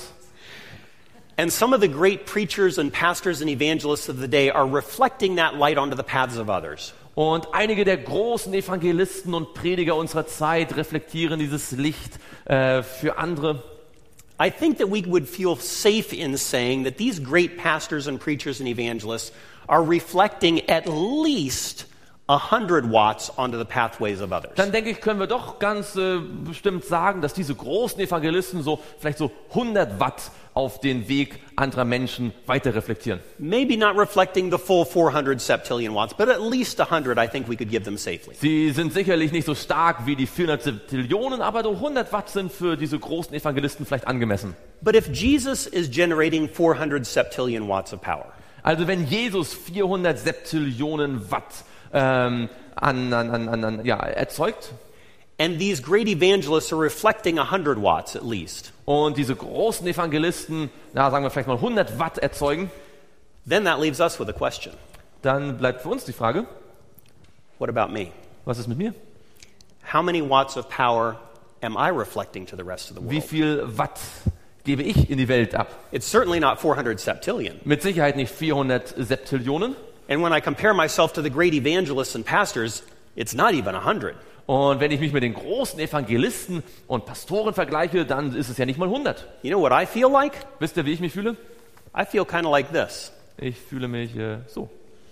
Speaker 1: and some of the great preachers and pastors and evangelists of the day are reflecting that light onto the paths of others,
Speaker 2: und einige der großen Evangelisten und Prediger unserer Zeit reflektieren dieses Licht äh, für andere,
Speaker 1: I think that we would feel safe in saying that these great pastors and preachers and evangelists are reflecting at least one hundred watts onto the pathways of others.
Speaker 2: dann denke ich, können wir doch ganz äh, bestimmt sagen, dass diese großen Evangelisten so vielleicht so hundert Watt auf den Weg anderer Menschen weiter reflektieren.
Speaker 1: Maybe not reflecting the full four hundred septillion watts, but at least one hundred I think we could give them safely.
Speaker 2: Sie sind sicherlich nicht so stark wie die vierhundert Septillionen, aber so hundert Watt sind für diese großen Evangelisten vielleicht angemessen.
Speaker 1: But if Jesus is generating four hundred septillion watts of power,
Speaker 2: Also wenn Jesus vierhundert Septillionen Watt ähm, an, an, an, an, ja, erzeugt,
Speaker 1: and these great evangelists are reflecting one hundred watts at least,
Speaker 2: und diese großen Evangelisten, na, sagen wir vielleicht mal hundert Watt erzeugen,
Speaker 1: then that leaves us with a question.
Speaker 2: dann bleibt für uns die Frage,
Speaker 1: What about me?
Speaker 2: was ist mit mir?
Speaker 1: How many watts of power am I reflecting to the rest of the
Speaker 2: Wie
Speaker 1: world?
Speaker 2: viel Watt gebe ich in die Welt ab?
Speaker 1: It's certainly not four hundred septillion.
Speaker 2: Mit Sicherheit nicht vierhundert Septillionen.
Speaker 1: And when I compare myself to the great evangelists and pastors, it's not even one hundred.
Speaker 2: Und wenn ich mich mit den großen Evangelisten und Pastoren vergleiche, dann ist es ja nicht mal hundert.
Speaker 1: You know what I feel like?
Speaker 2: Wisst ihr, wie ich mich fühle?
Speaker 1: I feel kind of like this.
Speaker 2: Ich fühle mich äh, so.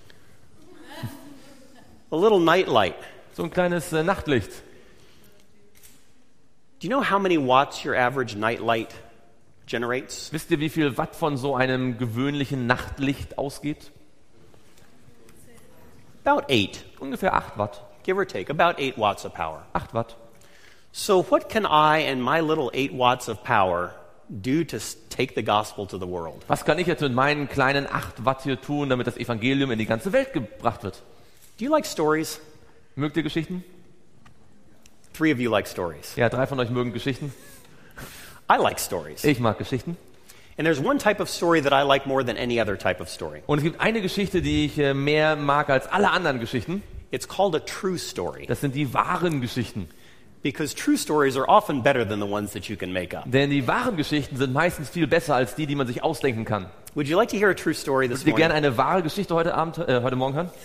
Speaker 1: A little nightlight.
Speaker 2: So ein kleines äh, Nachtlicht.
Speaker 1: Do you know how many watts your average nightlight generates?
Speaker 2: Wisst ihr, wie viel Watt von so einem gewöhnlichen Nachtlicht ausgeht?
Speaker 1: About eight,
Speaker 2: Ungefähr acht Watt.
Speaker 1: give or take, about eight watts of power.
Speaker 2: acht Watt.
Speaker 1: So what can I and my little eight watts of power do to s- take the gospel to the world?
Speaker 2: Was kann ich jetzt mit meinen kleinen acht Watt hier tun, damit das Evangelium in die ganze Welt gebracht wird?
Speaker 1: Do you like stories?
Speaker 2: Mögt ihr Geschichten?
Speaker 1: Three of you like stories.
Speaker 2: Ja, drei von euch mögen Geschichten.
Speaker 1: I like stories.
Speaker 2: Ich mag Geschichten.
Speaker 1: And there's one type of story that I like more than any other type of story.
Speaker 2: Und es gibt eine Geschichte, die ich äh, mehr mag als alle anderen Geschichten.
Speaker 1: It's called a true story
Speaker 2: Das sind die wahren Geschichten.
Speaker 1: because true stories are often better than the ones that you can make up.
Speaker 2: Denn die wahren Geschichten sind meistens viel besser als die, die man sich ausdenken kann.
Speaker 1: Would you like to hear a true story this
Speaker 2: Würdet ihr gerne
Speaker 1: morning?
Speaker 2: eine wahre Geschichte heute Abend, äh, heute Morgen hören?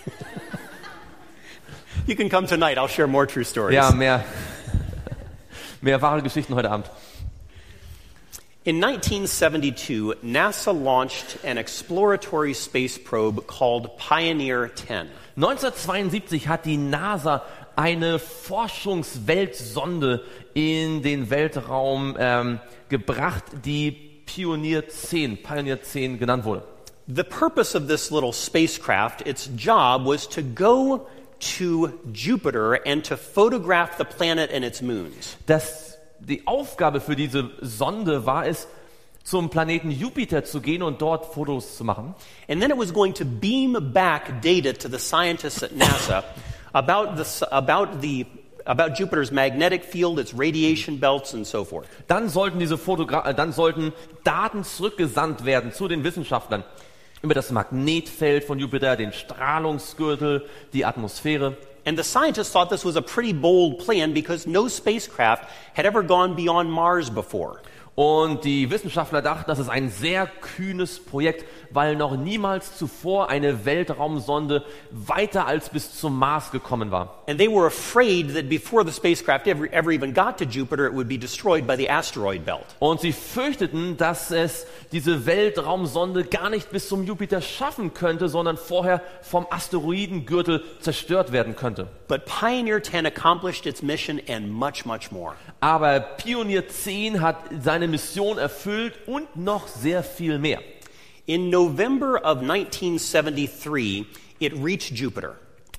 Speaker 1: You can come tonight. I'll share more true stories.
Speaker 2: Ja, mehr, mehr wahre Geschichten heute Abend.
Speaker 1: In nineteen seventy-two, NASA launched an exploratory space probe called Pioneer ten.
Speaker 2: neunzehnhundertzweiundsiebzig hat die NASA eine Forschungsweltsonde in den Weltraum ähm, gebracht, die Pionier zehn, Pioneer zehn genannt wurde.
Speaker 1: The purpose of this little spacecraft, its job was to go to Jupiter and to photograph the planet and its moons.
Speaker 2: Das, die Aufgabe für diese Sonde war es, zum Planeten Jupiter zu gehen und dort Fotos zu machen.
Speaker 1: And then it was going to beam back data to the scientists at NASA about the, about the about Jupiter's magnetic field, its radiation belts, and so forth.
Speaker 2: Dann sollten diese Fotogra äh, dann sollten Daten zurückgesandt werden zu den Wissenschaftlern über das Magnetfeld von Jupiter, den Strahlungsgürtel, die Atmosphäre.
Speaker 1: And the scientists thought this was a pretty bold plan because no spacecraft had ever gone beyond Mars before.
Speaker 2: Und die Wissenschaftler dachten, das ist ein sehr kühnes Projekt, weil noch niemals zuvor eine Weltraumsonde weiter als bis zum Mars gekommen war.
Speaker 1: And they were afraid that before the spacecraft ever, ever even got to Jupiter, it would be destroyed by the asteroid belt.
Speaker 2: Und sie fürchteten, dass es diese Weltraumsonde gar nicht bis zum Jupiter schaffen könnte, sondern vorher vom Asteroidengürtel zerstört werden könnte.
Speaker 1: But Pioneer ten accomplished its mission and much, much more.
Speaker 2: Aber Pionier zehn hat seine Mission erfüllt und noch sehr viel mehr.
Speaker 1: In November of nineteen seventy-three, it reached Jupiter.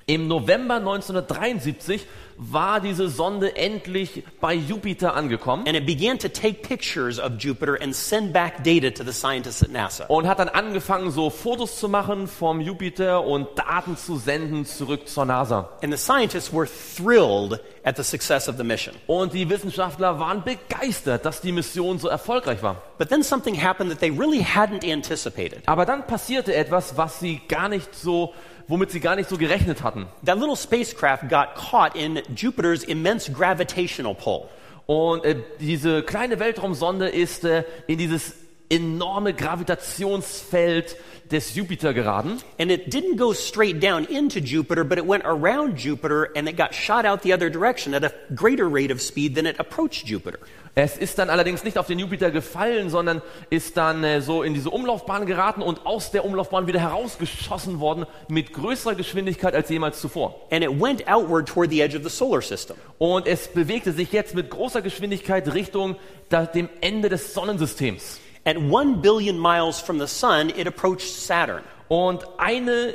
Speaker 2: Im November neunzehnhundertdreiundsiebzig war diese Sonde endlich bei Jupiter angekommen.
Speaker 1: And it began to take pictures of Jupiter and send back data to the scientists at NASA.
Speaker 2: Und hat dann angefangen, so Fotos zu machen vom Jupiter und Daten zu senden zurück zur NASA.
Speaker 1: And the scientists were thrilled at the success of the mission.
Speaker 2: Und die Wissenschaftler waren begeistert, dass die Mission so erfolgreich war.
Speaker 1: But then something happened that they really hadn't anticipated.
Speaker 2: Aber dann passierte etwas, was sie gar nicht so, womit sie gar nicht so gerechnet hatten.
Speaker 1: That little spacecraft got caught in Jupiter's immense gravitational pull.
Speaker 2: Und äh, diese kleine Weltraumsonde ist äh, in dieses enorme Gravitationsfeld des Jupiter geraten.
Speaker 1: And it didn't go straight down into Jupiter, but it went around Jupiter and it got shot out the other direction at a greater rate of speed than it approached Jupiter.
Speaker 2: Es ist dann allerdings nicht auf den Jupiter gefallen, sondern ist dann äh, so in diese Umlaufbahn geraten und aus der Umlaufbahn wieder herausgeschossen worden mit größerer Geschwindigkeit als jemals zuvor.
Speaker 1: And it went outward toward the edge of the solar system.
Speaker 2: Und es bewegte sich jetzt mit großer Geschwindigkeit Richtung da, dem Ende des Sonnensystems.
Speaker 1: At one billion miles from the sun, it approached Saturn.
Speaker 2: Und eine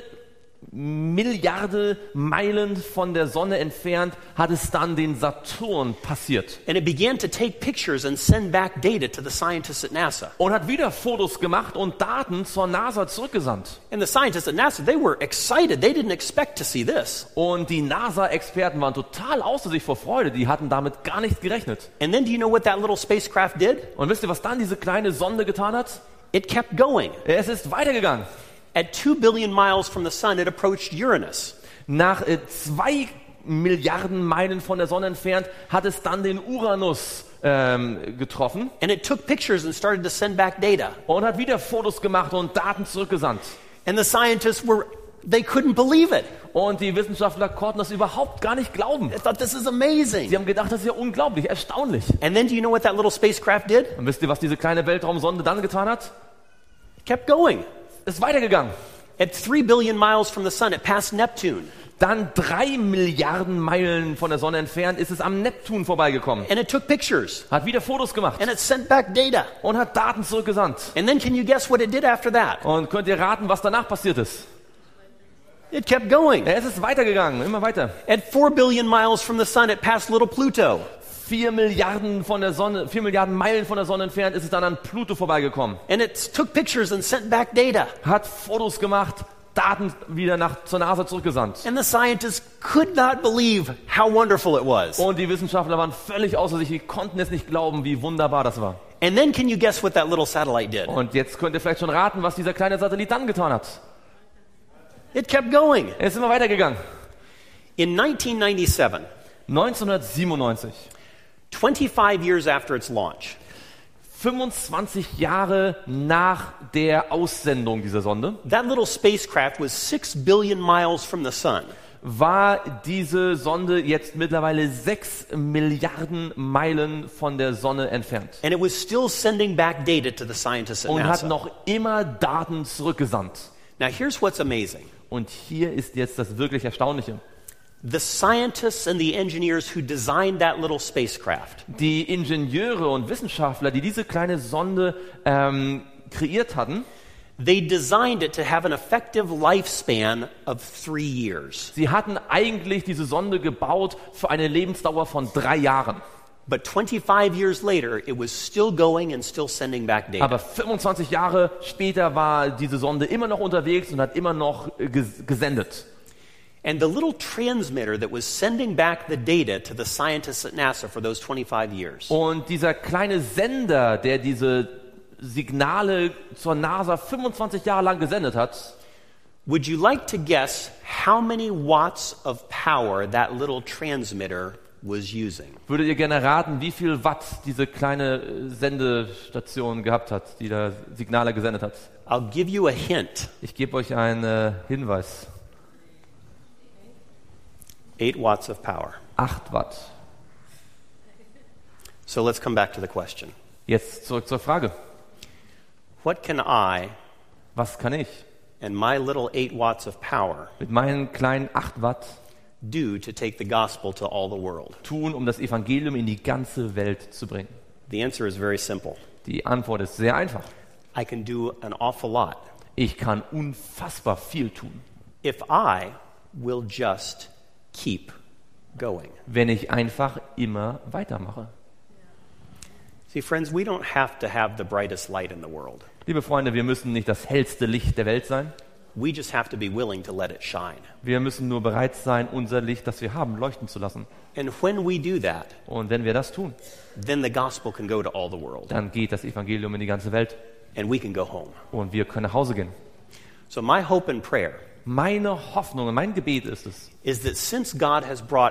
Speaker 2: Milliarde Meilen von der Sonne entfernt hat es dann den Saturn passiert.
Speaker 1: And it began to take pictures and send back data to the scientists at NASA.
Speaker 2: Und hat wieder Fotos gemacht und Daten zur NASA zurückgesandt.
Speaker 1: And the scientists at NASA, they were excited. They didn't expect to see this.
Speaker 2: Und die NASA-Experten waren total außer sich vor Freude. Die hatten damit gar nicht gerechnet.
Speaker 1: And then do you know what that little spacecraft did?
Speaker 2: Und wisst ihr, was dann diese kleine Sonde getan hat?
Speaker 1: It kept going.
Speaker 2: Es ist weitergegangen.
Speaker 1: At two billion miles from the sun, it approached Uranus.
Speaker 2: Nach äh, zwei Milliarden Meilen von der Sonne entfernt hat es dann den Uranus ähm, getroffen.
Speaker 1: And it took pictures and started to send back data.
Speaker 2: Und hat wieder Fotos gemacht und Daten zurückgesandt.
Speaker 1: And the scientists were, they couldn't believe it.
Speaker 2: Und die Wissenschaftler konnten das überhaupt gar nicht glauben.
Speaker 1: They thought, this is amazing.
Speaker 2: Sie haben gedacht, das ist ja unglaublich, erstaunlich.
Speaker 1: And then do you know what that little spacecraft did?
Speaker 2: Und wisst ihr, was diese kleine Weltraumsonde dann getan hat?
Speaker 1: It kept going.
Speaker 2: Ist weitergegangen.
Speaker 1: At three billion miles from the sun, it passed Neptune.
Speaker 2: Dann drei Milliarden Meilen von der Sonne entfernt ist es am Neptun vorbeigekommen.
Speaker 1: And it took pictures.
Speaker 2: Hat wieder Fotos gemacht.
Speaker 1: And it sent back data.
Speaker 2: Und hat Daten zurückgesandt.
Speaker 1: And then can you guess what it did after that?
Speaker 2: Und könnt ihr raten, was danach passiert ist?
Speaker 1: It kept going.
Speaker 2: Ja, es ist weitergegangen, immer weiter.
Speaker 1: At four billion miles from the sun, it passed little Pluto.
Speaker 2: Vier Milliarden von der Sonne, vier Milliarden Meilen von der Sonne entfernt ist es dann an Pluto vorbeigekommen.
Speaker 1: And it took pictures and sent back data.
Speaker 2: Hat Fotos gemacht, Daten wieder nach zur NASA zurückgesandt.
Speaker 1: And the scientists could not believe how wonderful it was.
Speaker 2: Und die Wissenschaftler waren völlig außer sich, die konnten es nicht glauben, wie wunderbar das war.
Speaker 1: And then can you guess what that little satellite did?
Speaker 2: Und jetzt könnt ihr vielleicht schon raten, was dieser kleine Satellit dann getan hat.
Speaker 1: It kept going.
Speaker 2: Er ist immer weitergegangen.
Speaker 1: In nineteen ninety-seven,
Speaker 2: neunzehnhundertsiebenundneunzig,
Speaker 1: twenty-five years after its launch,
Speaker 2: fünfundzwanzig Jahre nach der Aussendung dieser Sonde,
Speaker 1: that little spacecraft was six billion miles from the sun.
Speaker 2: war diese Sonde jetzt mittlerweile sechs Milliarden Meilen von der Sonne entfernt.
Speaker 1: And it was still sending back data to the scientists at
Speaker 2: Und hat
Speaker 1: NASA.
Speaker 2: noch immer Daten zurückgesandt.
Speaker 1: Now here's what's amazing.
Speaker 2: Und hier ist jetzt das wirklich Erstaunliche.
Speaker 1: The scientists and the engineers who designed that little spacecraft,
Speaker 2: Die Ingenieure und Wissenschaftler, die diese kleine Sonde ähm, kreiert hatten,
Speaker 1: they designed it to have an effective lifespan of three years.
Speaker 2: sie hatten eigentlich diese Sonde gebaut für eine Lebensdauer von drei Jahren.
Speaker 1: But twenty-five years later, it was still going and still sending back data.
Speaker 2: Aber fünfundzwanzig Jahre später war diese Sonde immer noch unterwegs und hat immer noch äh, ges- gesendet.
Speaker 1: And the little transmitter that was sending back the data to the scientists at NASA for those twenty-five years,
Speaker 2: Und dieser kleine Sender, der diese Signale zur NASA fünfundzwanzig Jahre lang gesendet hat,
Speaker 1: would you like to guess how many watts of power that little transmitter was using?
Speaker 2: würdet ihr gerne raten, wie viel Watt diese kleine äh, Sendestation gehabt hat, die da Signale gesendet hat?
Speaker 1: I'll give you a hint.
Speaker 2: Ich gebe euch einen äh, Hinweis.
Speaker 1: Eight watts of power.
Speaker 2: acht Watt.
Speaker 1: So let's come back to the question.
Speaker 2: Jetzt zurück zur Frage.
Speaker 1: What can I
Speaker 2: Was kann ich
Speaker 1: and my little eight watts of power
Speaker 2: mit meinen kleinen acht Watt
Speaker 1: do to take the gospel to all the world?
Speaker 2: tun, um das Evangelium in die ganze Welt zu bringen?
Speaker 1: The answer is very simple.
Speaker 2: Die Antwort ist sehr einfach.
Speaker 1: I can do an awful lot.
Speaker 2: Ich kann unfassbar viel tun.
Speaker 1: If I will just keep going.
Speaker 2: wenn ich einfach immer weitermache.
Speaker 1: See, friends, we don't have to have the brightest light in the world.
Speaker 2: Liebe Freunde, wir müssen nicht das hellste Licht der Welt sein.
Speaker 1: We just have to be willing to let it shine.
Speaker 2: Wir müssen nur bereit sein, unser Licht, das wir haben, leuchten zu lassen.
Speaker 1: And when we do that,
Speaker 2: Und wenn wir das tun,
Speaker 1: then the gospel can go to all the world,
Speaker 2: dann geht das Evangelium in die ganze Welt
Speaker 1: and we can go home.
Speaker 2: und wir können nach Hause gehen.
Speaker 1: So my hope and prayer
Speaker 2: Meine Hoffnung und mein Gebet ist es,
Speaker 1: is that since God has brought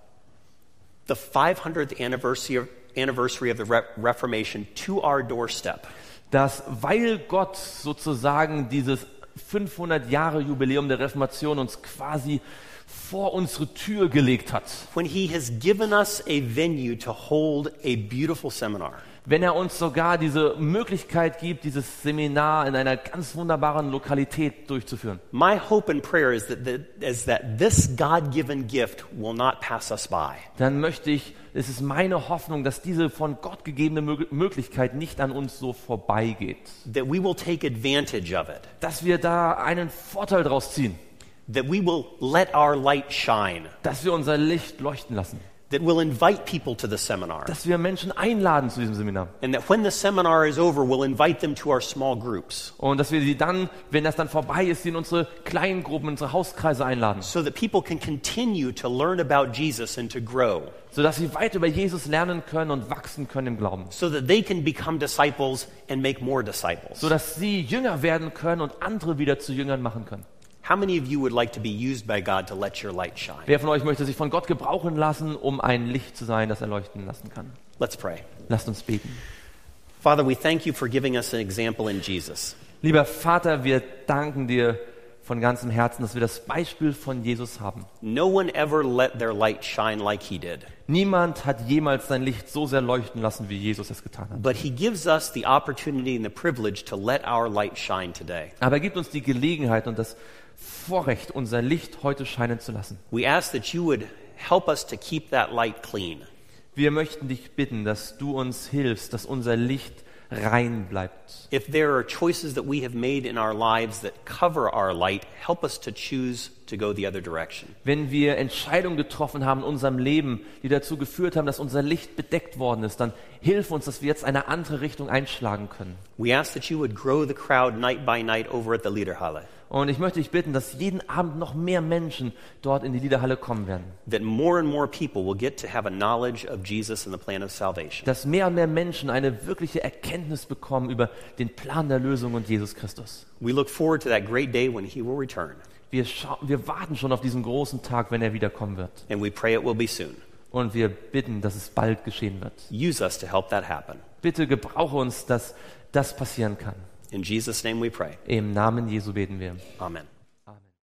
Speaker 1: the five hundredth anniversary of, anniversary of the Re- Reformation to our doorstep,
Speaker 2: dass weil Gott sozusagen dieses fünfhundert Jahre Jubiläum der Reformation uns quasi vor unsere Tür gelegt hat,
Speaker 1: when He has given us a venue to hold a beautiful seminar,
Speaker 2: wenn er uns sogar diese Möglichkeit gibt, dieses Seminar in einer ganz wunderbaren Lokalität durchzuführen.
Speaker 1: my hope and prayer is that, the, is that this God-given gift will not pass us by.
Speaker 2: Dann möchte ich, es ist meine Hoffnung, dass diese von Gott gegebene Mö- Möglichkeit nicht an uns so vorbeigeht.
Speaker 1: That we will take advantage of it.
Speaker 2: Dass wir da einen Vorteil draus ziehen.
Speaker 1: That we will let our light shine.
Speaker 2: Dass wir unser Licht leuchten lassen.
Speaker 1: That we'll invite people to the seminar.
Speaker 2: Dass wir Menschen einladen zu diesem Seminar.
Speaker 1: And that when the seminar is over, we'll invite them to our small groups.
Speaker 2: Und dass wir sie dann, wenn das dann vorbei ist, in unsere kleinen Gruppen, in unsere Hauskreise einladen.
Speaker 1: So that people can continue to learn about Jesus and to grow.
Speaker 2: Sodass sie weit über Jesus lernen können und wachsen können im Glauben.
Speaker 1: So that they can become disciples and make more disciples.
Speaker 2: Sodass sie Jünger werden können und andere wieder zu Jüngern machen können.
Speaker 1: How many of you would like to be used by God to let your light shine?
Speaker 2: Wer von euch möchte sich von Gott gebrauchen lassen, um ein Licht zu sein, das er leuchten lassen kann?
Speaker 1: Let's pray.
Speaker 2: Lasst uns beten.
Speaker 1: Father, we thank you for giving us an example in Jesus.
Speaker 2: Lieber Vater, wir danken dir von ganzem Herzen, dass wir das Beispiel von Jesus haben.
Speaker 1: No one ever let their light shine like he did.
Speaker 2: Niemand hat jemals sein Licht so sehr leuchten lassen, wie Jesus es getan hat.
Speaker 1: But he gives us the opportunity and the privilege to let our light shine today.
Speaker 2: Aber er gibt uns die Gelegenheit und das Vorrecht, unser Licht heute scheinen zu lassen.
Speaker 1: We ask that you would help us to keep that light clean.
Speaker 2: Wir möchten dich bitten, dass du uns hilfst, dass unser Licht rein bleibt.
Speaker 1: If there are choices that we have made in our lives that cover our light, help us to choose to go the other direction.
Speaker 2: Wenn wir Entscheidungen getroffen haben in unserem Leben, die dazu geführt haben, dass unser Licht bedeckt worden ist, dann hilf uns, dass wir jetzt eine andere Richtung einschlagen können.
Speaker 1: We ask that you would grow the crowd night by night over at the Liederhalle.
Speaker 2: Und ich möchte dich bitten, dass jeden Abend noch mehr Menschen dort in die Liederhalle kommen werden.
Speaker 1: That more and more people will get to have a knowledge of Jesus and the plan of salvation.
Speaker 2: Dass mehr und mehr Menschen eine wirkliche Erkenntnis bekommen über den Plan der Lösung und Jesus Christus.
Speaker 1: We look forward to that great day when he will return.
Speaker 2: Wir, schau- wir warten schon auf diesen großen Tag, wenn er wiederkommen wird.
Speaker 1: And we pray it will be soon.
Speaker 2: Und wir bitten, dass es bald geschehen wird.
Speaker 1: Use us to help that happen.
Speaker 2: Bitte gebrauche uns, dass das passieren kann.
Speaker 1: In Jesus' name we pray.
Speaker 2: Im Namen Jesu beten wir.
Speaker 1: Amen.